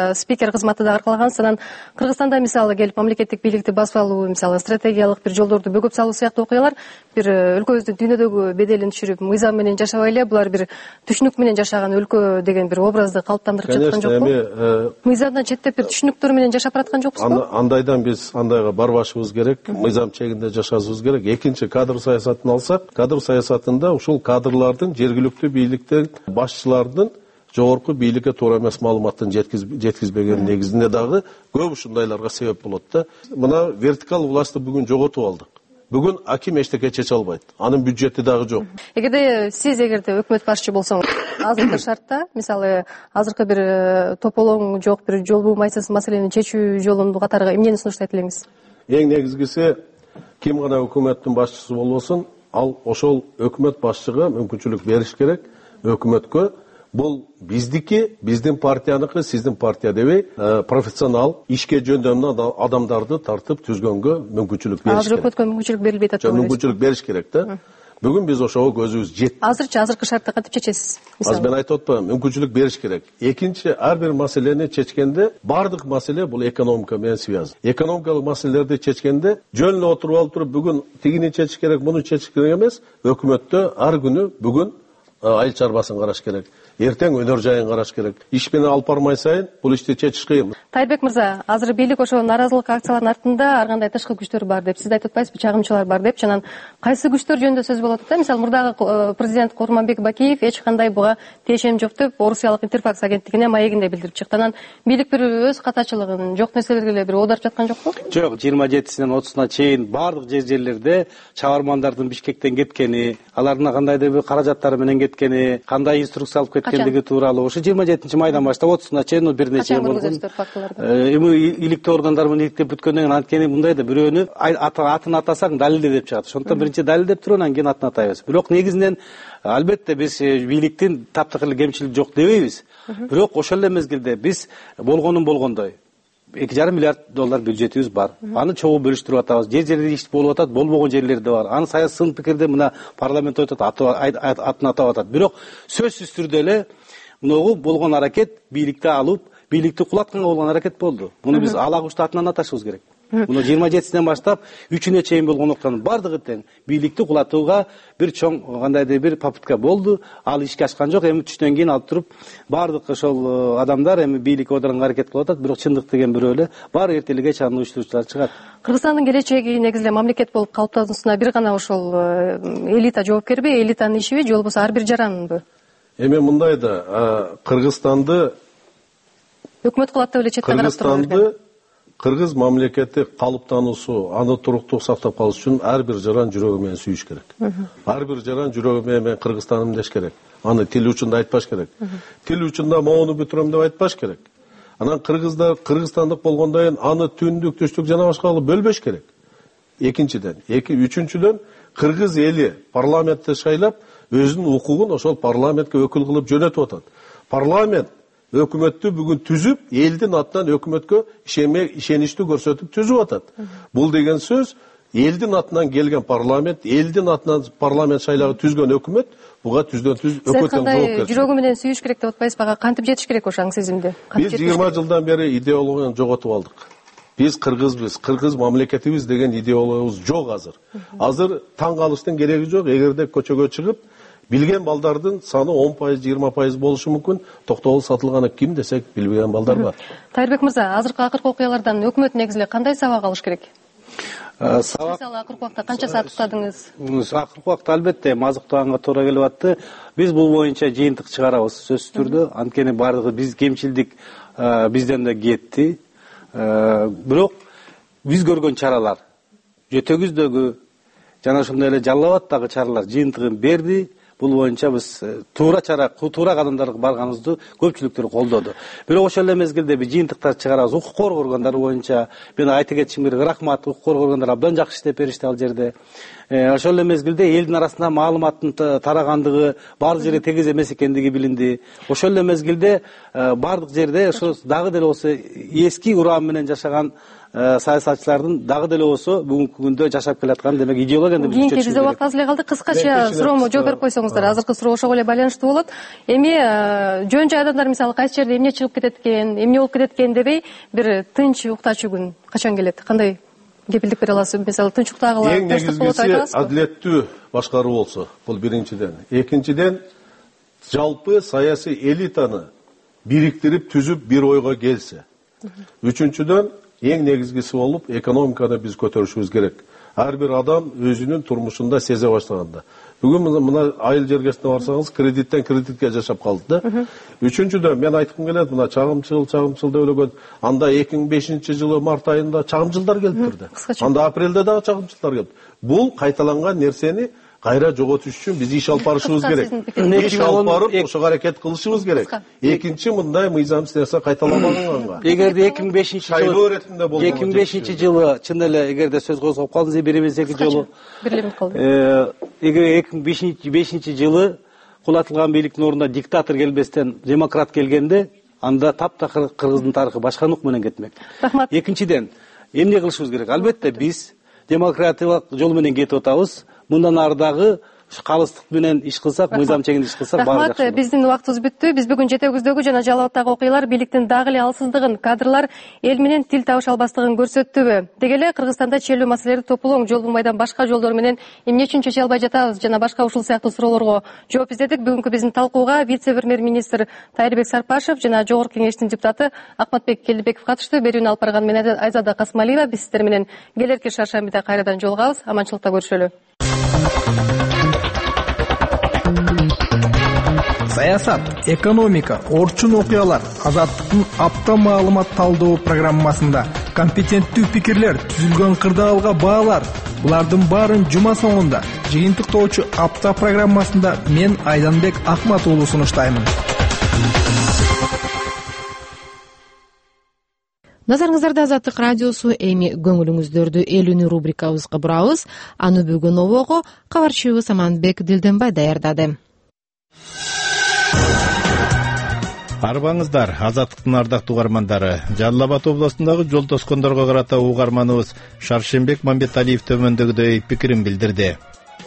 спикер кызматы да аркалагансыз. Анан Кыргызстанда мисалы келип мамлекеттик бийликти басып алуу, мисалы стратегиялык бир жолдорду бөгөп салуу сыяктуу окуялар бир өлкөбүздүн дүйнөдөгү беделин түшүрүп, мыйзам менен жашабай эле булар бир түшүнүк менен жашаган өлкө деген бир образды калыптандырып жаткан жокпу? Мыйзамдан четтеп бир түшүнүктөр менен жашап бараткан жокпузбу? Андайдан биз андайга барбашыбыз керек, мыйзам чегинде жашашыбыз керек. Экинчи, кадр саясатын алсак, кадр саясатында ушул кадрлардын жергиликтүү бийликтен башчылардын жогорку бийликке туура эмес маалыматтын жеткизбеген негизинде дагы көп ушундайларга себеп болот да. Мына вертикал властты бүгүн жоготуп алдык. Бүгүн аким эчтеке чече албайт. Анын бюджети дагы жок. Эгерде сиз эгерде өкмөт башчы болсоңуз, азыркы шартта, мисалы, азыркы бир тополоң жок, бир жолбу майсыз маселени чечүү жолун катары эмнени сунуштайт элеңиз? Эң негизгиси, ким гана өкмөттүн башчысы болбосун, ал ошол өкмөт башчыга мүмкүнчүлүк бериш керек. Өкмөткө бул биздики, биздин партияныкы, сиздин партия дебей, профессионал, ишке жөндөмдүү адамдарды тартып түзгөнгө мүмкүнчүлүк бериш керек. Азыр өкмөткө мүмкүнчүлүк берилбей атат. Жок, мүмкүнчүлүк бериш керек да. Бүгүн биз ошого көзүбүз жет. Азырчы азыркы шартта кантип чечесиз? Азыр мен айтып атпаймынбы, мүмкүнчүлүк бериш керек. Экинчи, ар бир маселени чечкенде, бардык маселе бул экономика менен связан. Экономикалык маселелерди чечкенде, жөн эле отуруп алып туруп, бүгүн тигини чечиш керек, муну чечиш керек эмес. Өкмөттө ар күнү бүгүн айыл чарбасын караш керек. Эртең өнөр жайын караш керек. Иш менен алып бармай сайын бул ишти чечиш кыйын. Тайырбек мырза, азыр бийлик ошо наразылык акцияларынын артында ар кандай тышкы күчтөр бар деп, сиз айтып атпайсызбы, чагымчылар бар деп. Анан кайсы күчтөр жөнүндө сөз болот да? Мисалы, мурдагы президент Курманбек Бакиев эч кандай буга тиешем жок деп Орусиялык Интерфакс агенттигине маегинде билдирип чыкты. Анан бийлик бир өз катачылыгын, жок нерселерге эле бир оодарып жаткан жокпу? Жок, жыйырма жетисинен отузуна чейин бардык жер-жерлерде чабармандардын Бишкектен кеткени, алардын кандайдыр бир каражаттары менен кеткени, кандай инструкция алып кеткендиги тууралуу ошо жыйырма жетинчи майдан баштап отузуна чейин бир нече болгон. Эми иликтүү органдар менен иликтеп бүткөндөн кийин анткени мындай да бирөөнү атын атасаң далилде деп чыгат. Ошондуктан биринчи далилдеп туруп анан кийин атын атайбыз. Бирок негизинен албетте биз бийликтин таптык эле кемчилиги жок дебейбиз. Бирок ошол эле мезгилде биз болгонун болгондой эки жарым миллиард доллар бюджетибиз бар. Аны чогуу бөлүштүрүп атабыз. Жер жерде иш болуп атат, болбогон жерлер да бар. Аны саясий сын пикирде мына парламент айтат, атын атап атат. Бирок сөзсүз түрдө эле мыногу болгон аракет бийликти алып, бийликти кулатканга болгон аракет болду. Муну биз ала кучту атынан аташыбыз керек. Муну жыйырма жетисинен баштап үчүнө чейин болгондуктан бардыгы тең бийликти кулатууга бир чоң кандайдыр бир попытка болду. Ал ишке ашкан жок. Эми түштөн кийин алып туруп бардык ошол адамдар эми бийликке оодарганга аракет кылып атат. Бирок чындык деген бирөө эле бар, эртелиге чанын уюштуруучулар чыгат. Кыргызстандын келечеги негизи эле мамлекет болуп калыптануусуна бир гана ошол элита жоопкерби, элитанын ишиби же болбосо ар бир жаранбы? Эми мындай да, Кыргызстанды өкмөт кулаттап эле четке карап турган Кыргызстанды кыргыз мамлекети калыптануусу, аны туруктуу сактап калыш үчүн ар бир жаран жүрөгү менен сүйүш керек. Ар бир жаран жүрөгү менен мен Кыргызстаным деш керек. Аны тил учунда айтпаш керек. Тил учунда могуну бүтүрөм деп айтпаш керек. Анан кыргыздар кыргызстандык болгондон кийин аны түндүк, түштүк жана башка кылып бөлбөш керек. Экинчиден, эки үчүнчүдөн кыргыз эли парламентте шайлап өзүнүн укугун ошол парламентке өкүл кылып жөнөтүп атат. Парламент өкмөттү бүгүн түзүп, элдин атынан өкмөткө ишеничтүү көрсөтүп түзүп атат. Бул деген сөз элдин атынан келген парламент, элдин атынан парламент шайлагы түзгөн өкмөт буга түздөн түз өкмөттөн жооп жүрөгү менен сүйүш керек деп атпайсызбы? Кантип жетиш керек ошо аң сезимди? Биз жыйырма жылдан бери идеологияны жоготуп алдык. Биз кыргызбыз, кыргыз мамлекетибиз деген идеологиябыз жок азыр. Азыр таң калыштын кереги жок. Эгерде көчөгө чыгып билген балдардын саны он пайыз, жыйырма пайыз болушу мүмкүн. Токтогул сатылганы ким десек билбеген балдар бар. Тайырбек мырза, азыркы акыркы окуялардан өкмөт негизи эле кандай сабак алыш керек? Сабак. Мисалы, акыркы убакта канча саат уктадыңыз? Акыркы убакта албетте мазыктаганга туура келип атты. Биз бул боюнча жыйынтык чыгарабыз сөзсүз түрдө. Анткени бардыгы биз кемчилдик бизден да кетти. Бирок биз көргөн чаралар Жөтөгүздөгү жана ошондой эле Жалал Абаддагы чаралар жыйынтыгын берди. Бул боюнча биз туура чара, туура кадамдарга барганыбызды көпчүлүктөр колдоду. Бирок ошол эле мезгилде биз жыйынтыктар чыгарабыз. Укук коргоо органдары боюнча мен айта кетишим керек, рахмат, укук коргоо органдары абдан жакшы иштеп беришти ал жерде. Ошол эле мезгилде элдин арасында маалыматтын тарагандыгы бар жерде тегиз эмес экендиги билинди. Ошол эле мезгилде бардык жерде ошо дагы деле болсо эски урам менен жашаган саясатчылардын дагы деле болсо бүгүнкү күндө жашап келаткан демек идеологияны кийинки бизде убакыт аз эле калды. Кыскача суроомо жооп берип койсоңуздар. Азыркы суроо ошого эле байланыштуу болот. Эми жөн жай адамдар мисалы кайсы жерде эмне чыгып кетет экен, эмне болуп кетет экен дебей бир тынч уктачу күн качан келет? Кандай кепилдик бере аласыз? Мисалы тынч уктагыла эң негизгиси адилеттүү башкаруу болсо, бул биринчиден. Экинчиден жалпы саясий элитаны бириктирип түзүп бир ойго келсе. Үчүнчүдөн эң негизгиси болуп экономиканы биз көтөрүшүбүз керек. Ар бир адам өзүнүн турмушунда сезе баштаганда. Бүгүн мына айыл жергесине барсаңыз, кредиттен кредитке жашап калды да. Үчүнчүдөн мен айткым келет, мына чагымчыл, чагымчыл деп өлөгөн. Анда эки миң бешинчи жылы март айында чагымчылдар келип турду. Анда апрелде дагы чагымчылдар келди. Бул кайталанган нерсени кайра жоготуш үчүн биз иш алып барышыбыз керек. Иш алып барып, ошого аракет кылышыбыз керек. Экинчи мындай мыйзамсыз нерсе кайталамаганга. Эгерде эки миң бешинчи жылы эки миң бешинчи жылы чын эле эгерде сөз козгоп калдыңыз, бирибиз эки жолу. Бирлеп калды. Эгер эки миң бешинчи жылы кулатылган бийликтин ордуна диктатор келбестен демократ келгенде, анда таптакыр Кыргыздын тарыхы башка нук менен кетмек. Рахмат. Экинчиден, эмне кылышыбыз керек? Албетте биз демократиялык жол менен кетип атабыз. Мындан ардагы калыстык менен иш кылсак, мыйзам чегинде иш кылсак баары жакшы. Рахмат, биздин убактыбыз бүттү. Биз бүгүн жетегүздөгү жана Жалал абадтагы окуялар бийликтин дагы эле алсыздыгын, кадрлар эл менен тил табыша албастыгын көрсөттүбү? Деги эле Кыргызстанда чечилүү маселелерди тополоң жол бурмайдан башка жолдор менен эмне үчүн чече албай жатабыз жана башка ушул сыяктуу суроолорго жооп издедик. Бүгүнкү биздин талкууга вице-премьер-министр Тайырбек Сарпашев жана Жогорку Кеңештин депутаты Акматбек Келдибеков катышты. Берүүнү алып барган мен Айзада Касмалиева. Биз сиздер менен келерки шаршембиде кайрадан жолугабыз. Аманчылыкта көрүшөлү. Саясат, экономика, орчун окуялар Азаттыктын апта маалымат талдоо программасында компетенттүү пикирлер, түзүлгөн кырдаалга баалар. Булардын баарын жума соңунда жыйынтыктоочу апта программасында мен Айданбек Акмат уулу сунуштаймын. Назарыңыздарда Азаттык радиосу. Эми көңүлүңүздөрдү эл үнү рубрикабызга бурабыз. Аны бүгүн обого кабарчыбыз Аманбек Дилденбай даярдады. Арбаңыздар, Азаттыктын ардактуу угармандары. Жалал абад областындагы жол тоскондорго карата угарманыбыз Шаршембек Мамбеталиев төмөндөгүдөй пикирин билдирди.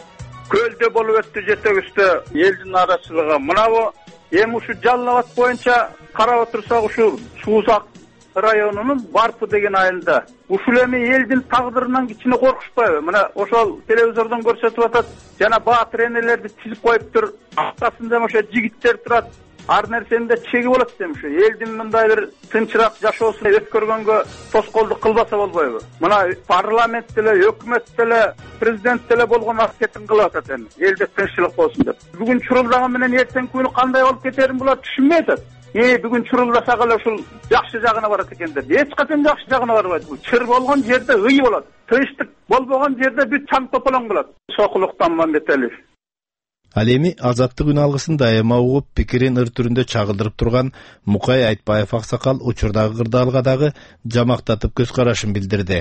Көлдө болуп өттү жетегүстө элдин арачылыгы. Мынабу эми ушу Жалал абад боюнча карап отурсак, ушу Суузак районунун Барпы деген айылында ушул эми элдин тагдырынан кичине коркушпайбы? Мына ошол телевизордон көрсөтүп атат, жана баатыр энелерди тизип коюптур, аркасында ошо жигиттер турат. Ар нерсенде чеги болот дейм. Ушу элдин мындай бир тынчыраак жашоосун өткөргөнгө тоскоолдук кылбаса болбойбу? Мына парламент деле, өкмөт деле, президент деле болгон аракетин кылып атат эми. Элде тынччылык болсун деп. Бүгүн чурулдаган менен эртең күнү кандай болуп кетерин булар түшүнбөй атат. Э, бүгүн чурулдасак эле ушул жакшы жагына барат экен деп. Эч качан жакшы жагына барбайт. Бул чыр болгон жерде ый болот. Тынчтык болбогон жерде бүт чаң тополоң болот. Сокулуктан Мамбеталиев. Ал эми Азаттык үн алгысын дайыма угуп, пикирин ыр түрүндө чагылдырып турган Мукай Айтбаев аксакал учурдагы кырдаалга дагы жамактатып көз карашын билдирди.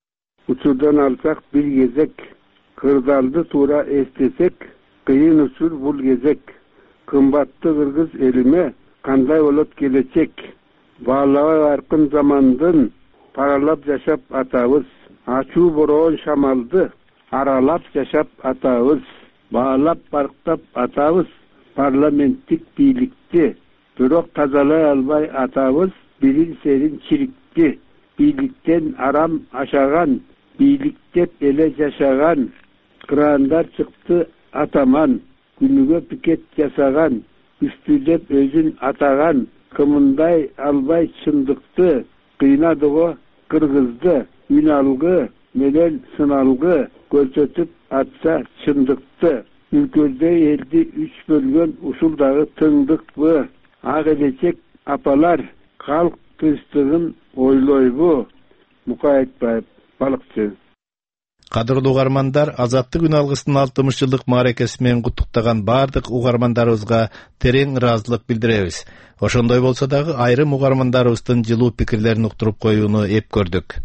Учурдан алсак бир кезек, кырдаалды туура эстесек, кыйын учур бул кезек. Кымбатты кыргыз элиме кандай болот келечек? Баалабай аркын замандын паралап жашап атабыз. Ачуу бороон шамалды аралап жашап атабыз. Баалап барктап атабыз парламенттик бийликти. Бирок тазалай албай атабыз бирин серин чирикти. Бийликтен арам ашаган, бийликтеп эле жашаган. Кыраандар чыкты атаман, күнүгө пикет жасаган, үстүлөп өзүн атаган. Кымындай албай чындыкты, кыйнадыго кыргызды. Үн алгы менен сыналгы көрсөтүп атса чындыкты. Ülkөдө элди үч бөлгөн ушулдагы тыңдыкпы? Ак келечек апалар калк тынчтыгын ойлойбу? Мукай Айтбаев, балыкчы. Кадырлуу угармандар, Азаттык үн алгысынын алтымыш жылдык мааракеси менен куттуктаган бардык угармандарыбызга терең ыраазычылык билдиребиз. Ошондой болсо дагы айрым угармандарыбыздын жылуу пикирлерин уктуруп коюуну эп көрдүк.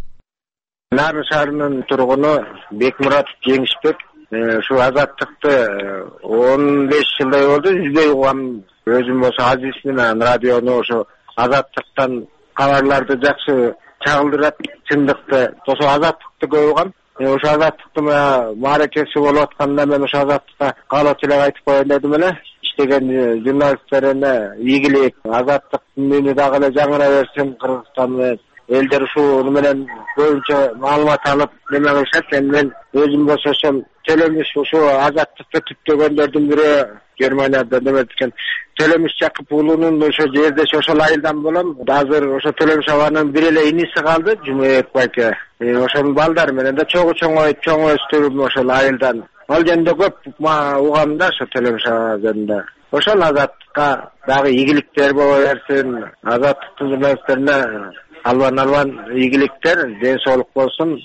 Нарын шаарынын тургуну Бекмуратов Жеңишбек ушу Азаттыкты он беш жылдай болду издей угам. Өзүм болсо азиз менен радиону ошо Азаттыктан кабарларды жакшы чагылдырат чындыкты. Ошо азаттыкты көп угам. Ошо азаттыктын мааракеси болуп атканда мен ошо азаттыкка каалап эле айтып коеюн дедим эле. Иштеген журналисттерине ийгилик, азаттыктын мени дагы эле жаңыра берсин, Кыргызстан элдер ушул менен көбүнчө маалымат алып неме кылышат. Мен өзүм болсо ошол Төлөмүш ушул азаттыкты түптөгөндөрдүн бири Германияда неме экен. Төлөмүш Жакып уулунун ошо жердеш ошол айылдан болом. Азыр ошо Төлөмүш абанын бир эле иниси калды, Жумабек байке. Ошонун балдары менен да чогуу чоңоюп, чоң өстүрүп ошол айылдан. Ал жерде көп угам да ошо Төлөмүш аба жөнүндө. Ошол азаттыкка дагы ийгиликтер боло берсин. Азаттыктын журналисттерине албан албан ийгиликтер, ден соолук болсун.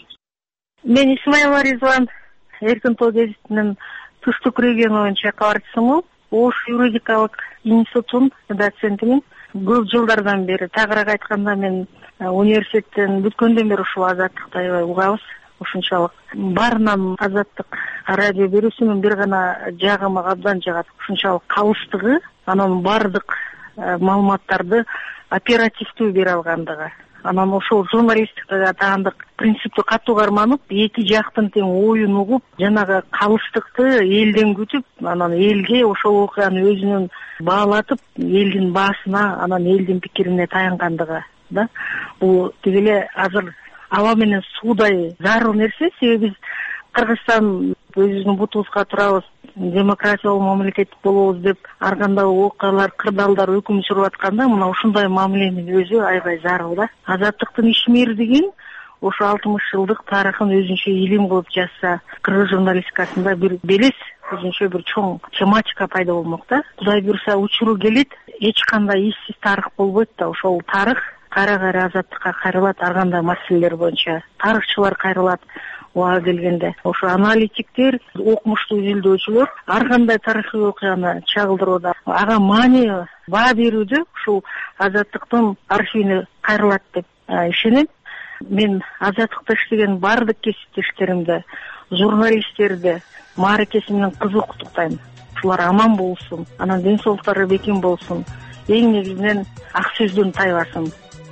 Мен Исмаилова Ризван, Эркин Тоо гезитинин Түштүк региону боюнча кабарчысымын. Ош юридикалык институтунун доцентимин. Көп жылдардан бери, тагыраак айтканда мен университеттен бүткөндөн бери ушул азаттыкты аябай угабыз. Ушунчалык баарынан азаттык радио берүүсүнүн бир гана жагымы абдан жагат. Ушунчалык калыстыгы, анан бардык маалыматтарды оперативдүү бере алгандыгы. Анан ошол журналистикага таандык принципти катуу карманып, эки жактын тең оюн угуп, жанагы калыстыкты элден күтүп, анан элге ошол окуяны өзүнүн баалатып, элдин баасына, анан элдин пикирине таянгандыгы да. Бул тигиле азыр аба менен суудай зарыл нерсе, себеби биз Кыргызстан өзүбүздүн бутубузга турабыз, демократиялык мамлекет болобуз деп ар кандай окуялар, кырдаалдар өкүм сүрүп атканда, мына ушундай мамиленин өзү аябай зарыл да. Азаттыктын ишмердигин ошо алтымыш жылдык тарыхын өзүнчө илим кылып жазса, кыргыз журналистикасында бир белес, өзүнчө бир чоң тематика пайда болмок да. Кудай буйруса учуру келет, эч кандай иссиз тарых болбойт да. Ошол тарых кайра кайра азаттыкка кайрылат, ар кандай маселелер боюнча тарыхчылар кайрылат. Уга келгенде ошо аналитиктер, окумуштуу изилдөөчүлөр ар кандай тарыхый окуяны чагылдырууда, ага маани баа берүүдө ушул азаттыктын архивине кайрылат деп ишенем. Мен азаттыкта иштеген бардык кесиптештеримди, журналисттерди мааракеси менен кызуу куттуктайм. Ушулар аман болсун, анан ден соолуктары бекем болсун, эң негизинен ак сөздөн тайбасын.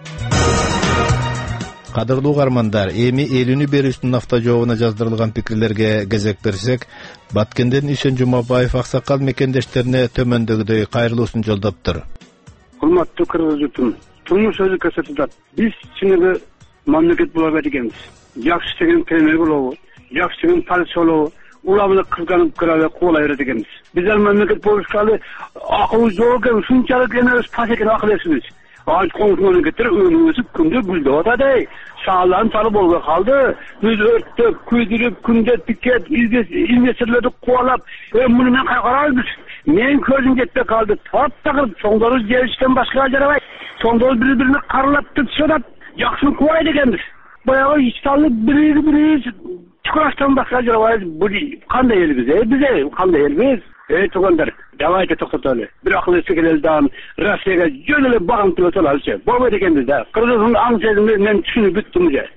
Кадырлуу угармандар, эми элүүнү берүүсүнүн автожообуна жаздырылган пикирлерге кезек берсек, Баткенден Үсөн Жумабаев аксакал мекендештерине төмөндөгүдөй кайрылуусун жолдоптур. Урматтуу кыргыз журтум, турмуш өзү көрсөтүп, биз чыныгы мамлекет боло бергенбиз. Жакшы деген премьер болобу, жакшы деген полиция болобу, уламды кызганып көрөлүп кубала берет экенбиз. Биз ал мамлекет болушкалы акыбыз жок экен, ушунчалык эмес пас экен акыл эсибиз. Ağaç komşularına getirip önümü ösüp kümde güldü o da dey. Sağlan sarı bolga kaldı. Biz örttük, küydürüp, künde tiket, ilmesirleri kovalap. Ben bunu ben kaykarayız. Men közüm getpe kaldı. Tap takıp, çoğunlarız gelişten başka acarabay. Çoğunlarız birbirini karılap tutuşarak yaksını kuvaydı kendir. Bayağı iştallı biri biri çukuraştan başka acarabay. Bu kanday elimiz, e bize kanday elimiz. Ey tuğanlar, davayda toxtatılı. Bir akıllı sekelelden Rusya'ya jönele bağımtılı olalım. Bolmaydı kendiniz de. Kırgız'ın ançayını ben düşünüp bittim de.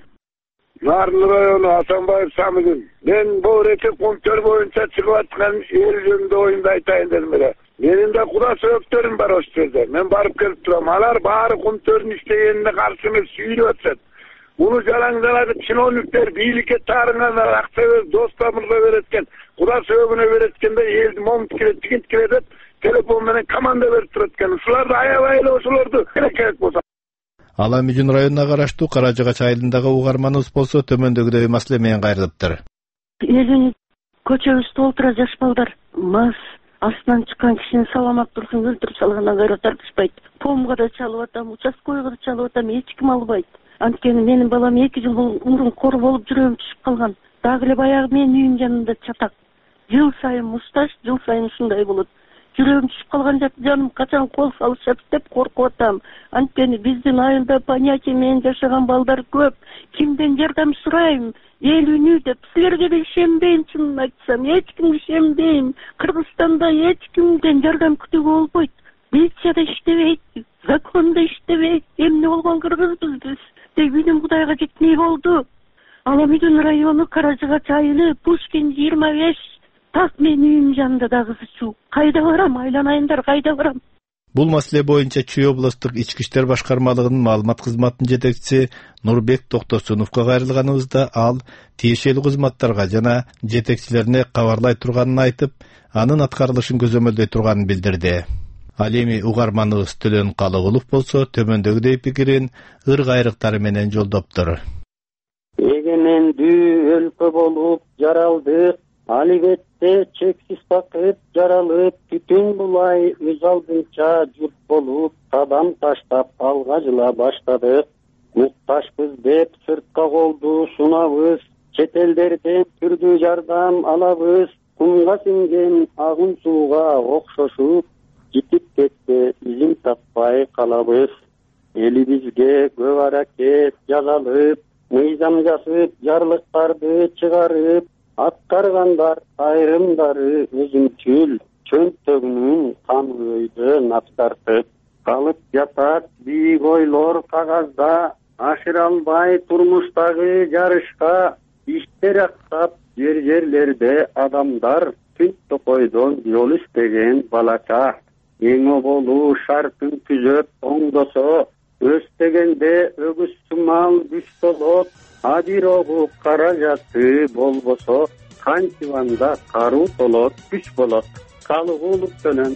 Narlı rayonu Hasanbayev Samidin. Ben bu rete komitör boyunca çıkıp atkan el yönünde oyunda aytayın dedim bile. Benim de kuda söktörüm var o sürede. Ben barıp gelip duram. Halar bağırı komitörün isteyenine karşımı süyülü ötsen. Bunu jalandalar, çinonluklar, birlik et tarığına aksa ver, dostlarımızla veretken, kuda sögüne veretkende eldi momut kiret, tikint kiret, telefondan komanda verip turatken. Şular da ayavayla oşulardı. Gerek gerek bolsa. Ал эми Жүн районуна караштуу Каражыгач айылындагы угарманыбыз болсо төмөндөгүдөй маселе менен кайрылыптыр. Элүүнү көчөбүздө олтура жаш балдар мас астынан чыккан кишини саламат турсун өлтүрүп салгандан кайра тартышпайт. Помга да чалып атам, участкойго да чалып атам, эч ким албайт. Анткени менин балам эки жыл мурун кор болуп жүрөгүм түшүп калган. Дагы эле баягы менин үйүм жанында чатак. Жыл сайын мушташ, жыл сайын ушундай болот. Жүрөгүм түшүп калган жат жаным качан кол салышат деп коркуп атам. Анткени биздин айылда понятие менен жашаган балдар көп. Кимден жардам сурайм? Элүүнү деп силерге да ишенбейм, чынын айтсам, эч кимге ишенбейм. Кыргызстанда эч кимден жардам күтүүгө болбойт. Милиция да иштебейт, закон да иштебейт. Эмне болгон кыргызбыз биз? Дегеним Кудайга жетмей болду. Аламидин району Каражыгач айылы Пушкин жыйырма беш. Так менин үйүм жанында дагы суу. Кайда барам? Айланайындар, кайда барам? Бул маселе боюнча Чүй облустук ички иштер башкармалыгынын маалымат кызматынын жетекчиси Нурбек Токтосуновго кайрылганыбызда ал тиешелүү кызматтарга жана жетекчилерине кабарлай турганын айтып, анын аткарылышын көзөмөлдөй турганын билдирди. Ал эми угарманыбыз Төлөн Калыгулов болсо төмөндөгүдөй пикирин ыр кайрыктары менен жолдоптур. Эгемендүү өлкө болуп жаралдык, албетте чексиз бакыт жаралып, түтүн булай өз алдынча журт болуп, кадам таштап алга жыла баштадык. Мукташпыз деп сыртка колду сунабыз, чет элдерден түрдүү жардам алабыз. Кумга сиңген агын сууга окшошуп, житип кетсе изин таппай калабыз. Элибизге көп аракет жасалып, мыйзам жасып, жарлыктарды чыгарып, аткаргандар айрымдары өзүнчүл чөнтөгүнүн камыйды актартып. Калып жатат бийик ойлор кагазда, ашыра албай турмуштагы жарышка, иштер актап жер-жерлерде адамдар, түн токойдон жол издеген балача. Эң оболу шартын түзөп оңдосо, өстөгөндө өгүз сымал күч болот, а бирогу каражаты болбосо, канчыбанда каруу толот, күч болот. Калыгулов Төлөн.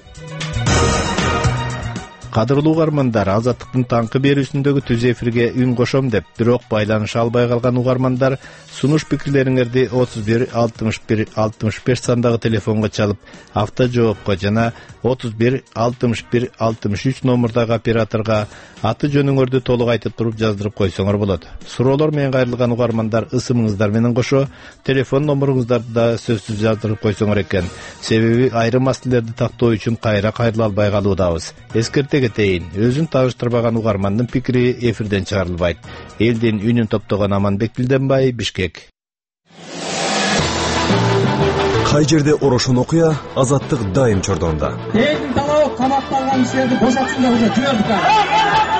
Кадырлуу угармандар, Азаттыктын таңкы берүүсүндөгү түз эфирге үн кошом деп, бирок байланыша албай калган угармандар сунуш пикирлериңерди отуз бир алтымыш бир алтымыш беш сандагы телефонго чалып, автожоопко жана отуз бир алтымыш бир алтымыш үч номурдагы операторго аты жөнүңөрдү толук айтып туруп жаздырып койсоңор болот. Суроолор менен кайрылган угармандар ысымыңыздар менен кошо телефон номуруңуздарды да сөзсүз жаздырып койсоңор экен. Себеби айрым маселелерди тактоо үчүн кайра кайрыла албай калуудабыз. Эскерте кетейин, өзүн тааныштырбаган угармандын пикири эфирден чыгарылбайт. Элдин үнүн топтогон Аманбек Билденбай, Бишкек. Кай жерде орошон окуя, Азаттык дайым чордонда. Элдин талабы камакталган кишилерди бошотсун деп уже жибердик.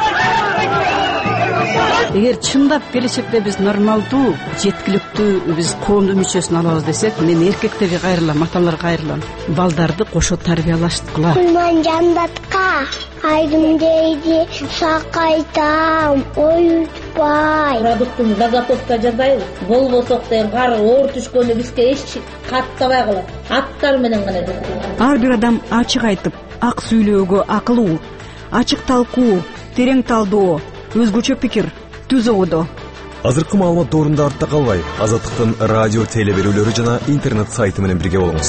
Эгер чындап келечекте биз нормалдуу, жеткиликтүү биз коомдун мүчөсүн алабыз десек, мен эркектерге кайрылам, аталарга кайрылам. Балдарды кошо тарбиялаштыкыла. Кулман жандатка айдым дейди, сакайтам, ой утпай. Продуктун заготовка жасайбыз. Болбосок деген кар оор түшкөндө бизге эч каттабай калат. Аттар менен гана жасайбыз. Ар бир адам ачык айтып, ак сүйлөөгө акылуу, ачык талкуу, терең талдоо, өзгөчө пикир, түз ободо. Азыркы маалымат доорунда артта калбай, Азаттыктын радио теле берүүлөрү жана интернет сайты менен бирге болуңуз.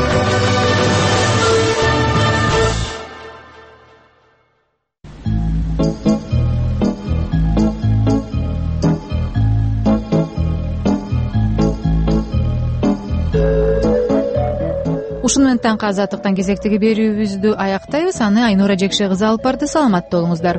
Ушуну менен таңкы Азаттыктан кезектеги берүүбүздү аяктайбыз. Аны Айнура Жекше кызы алып барды. Саламатта болуңуздар.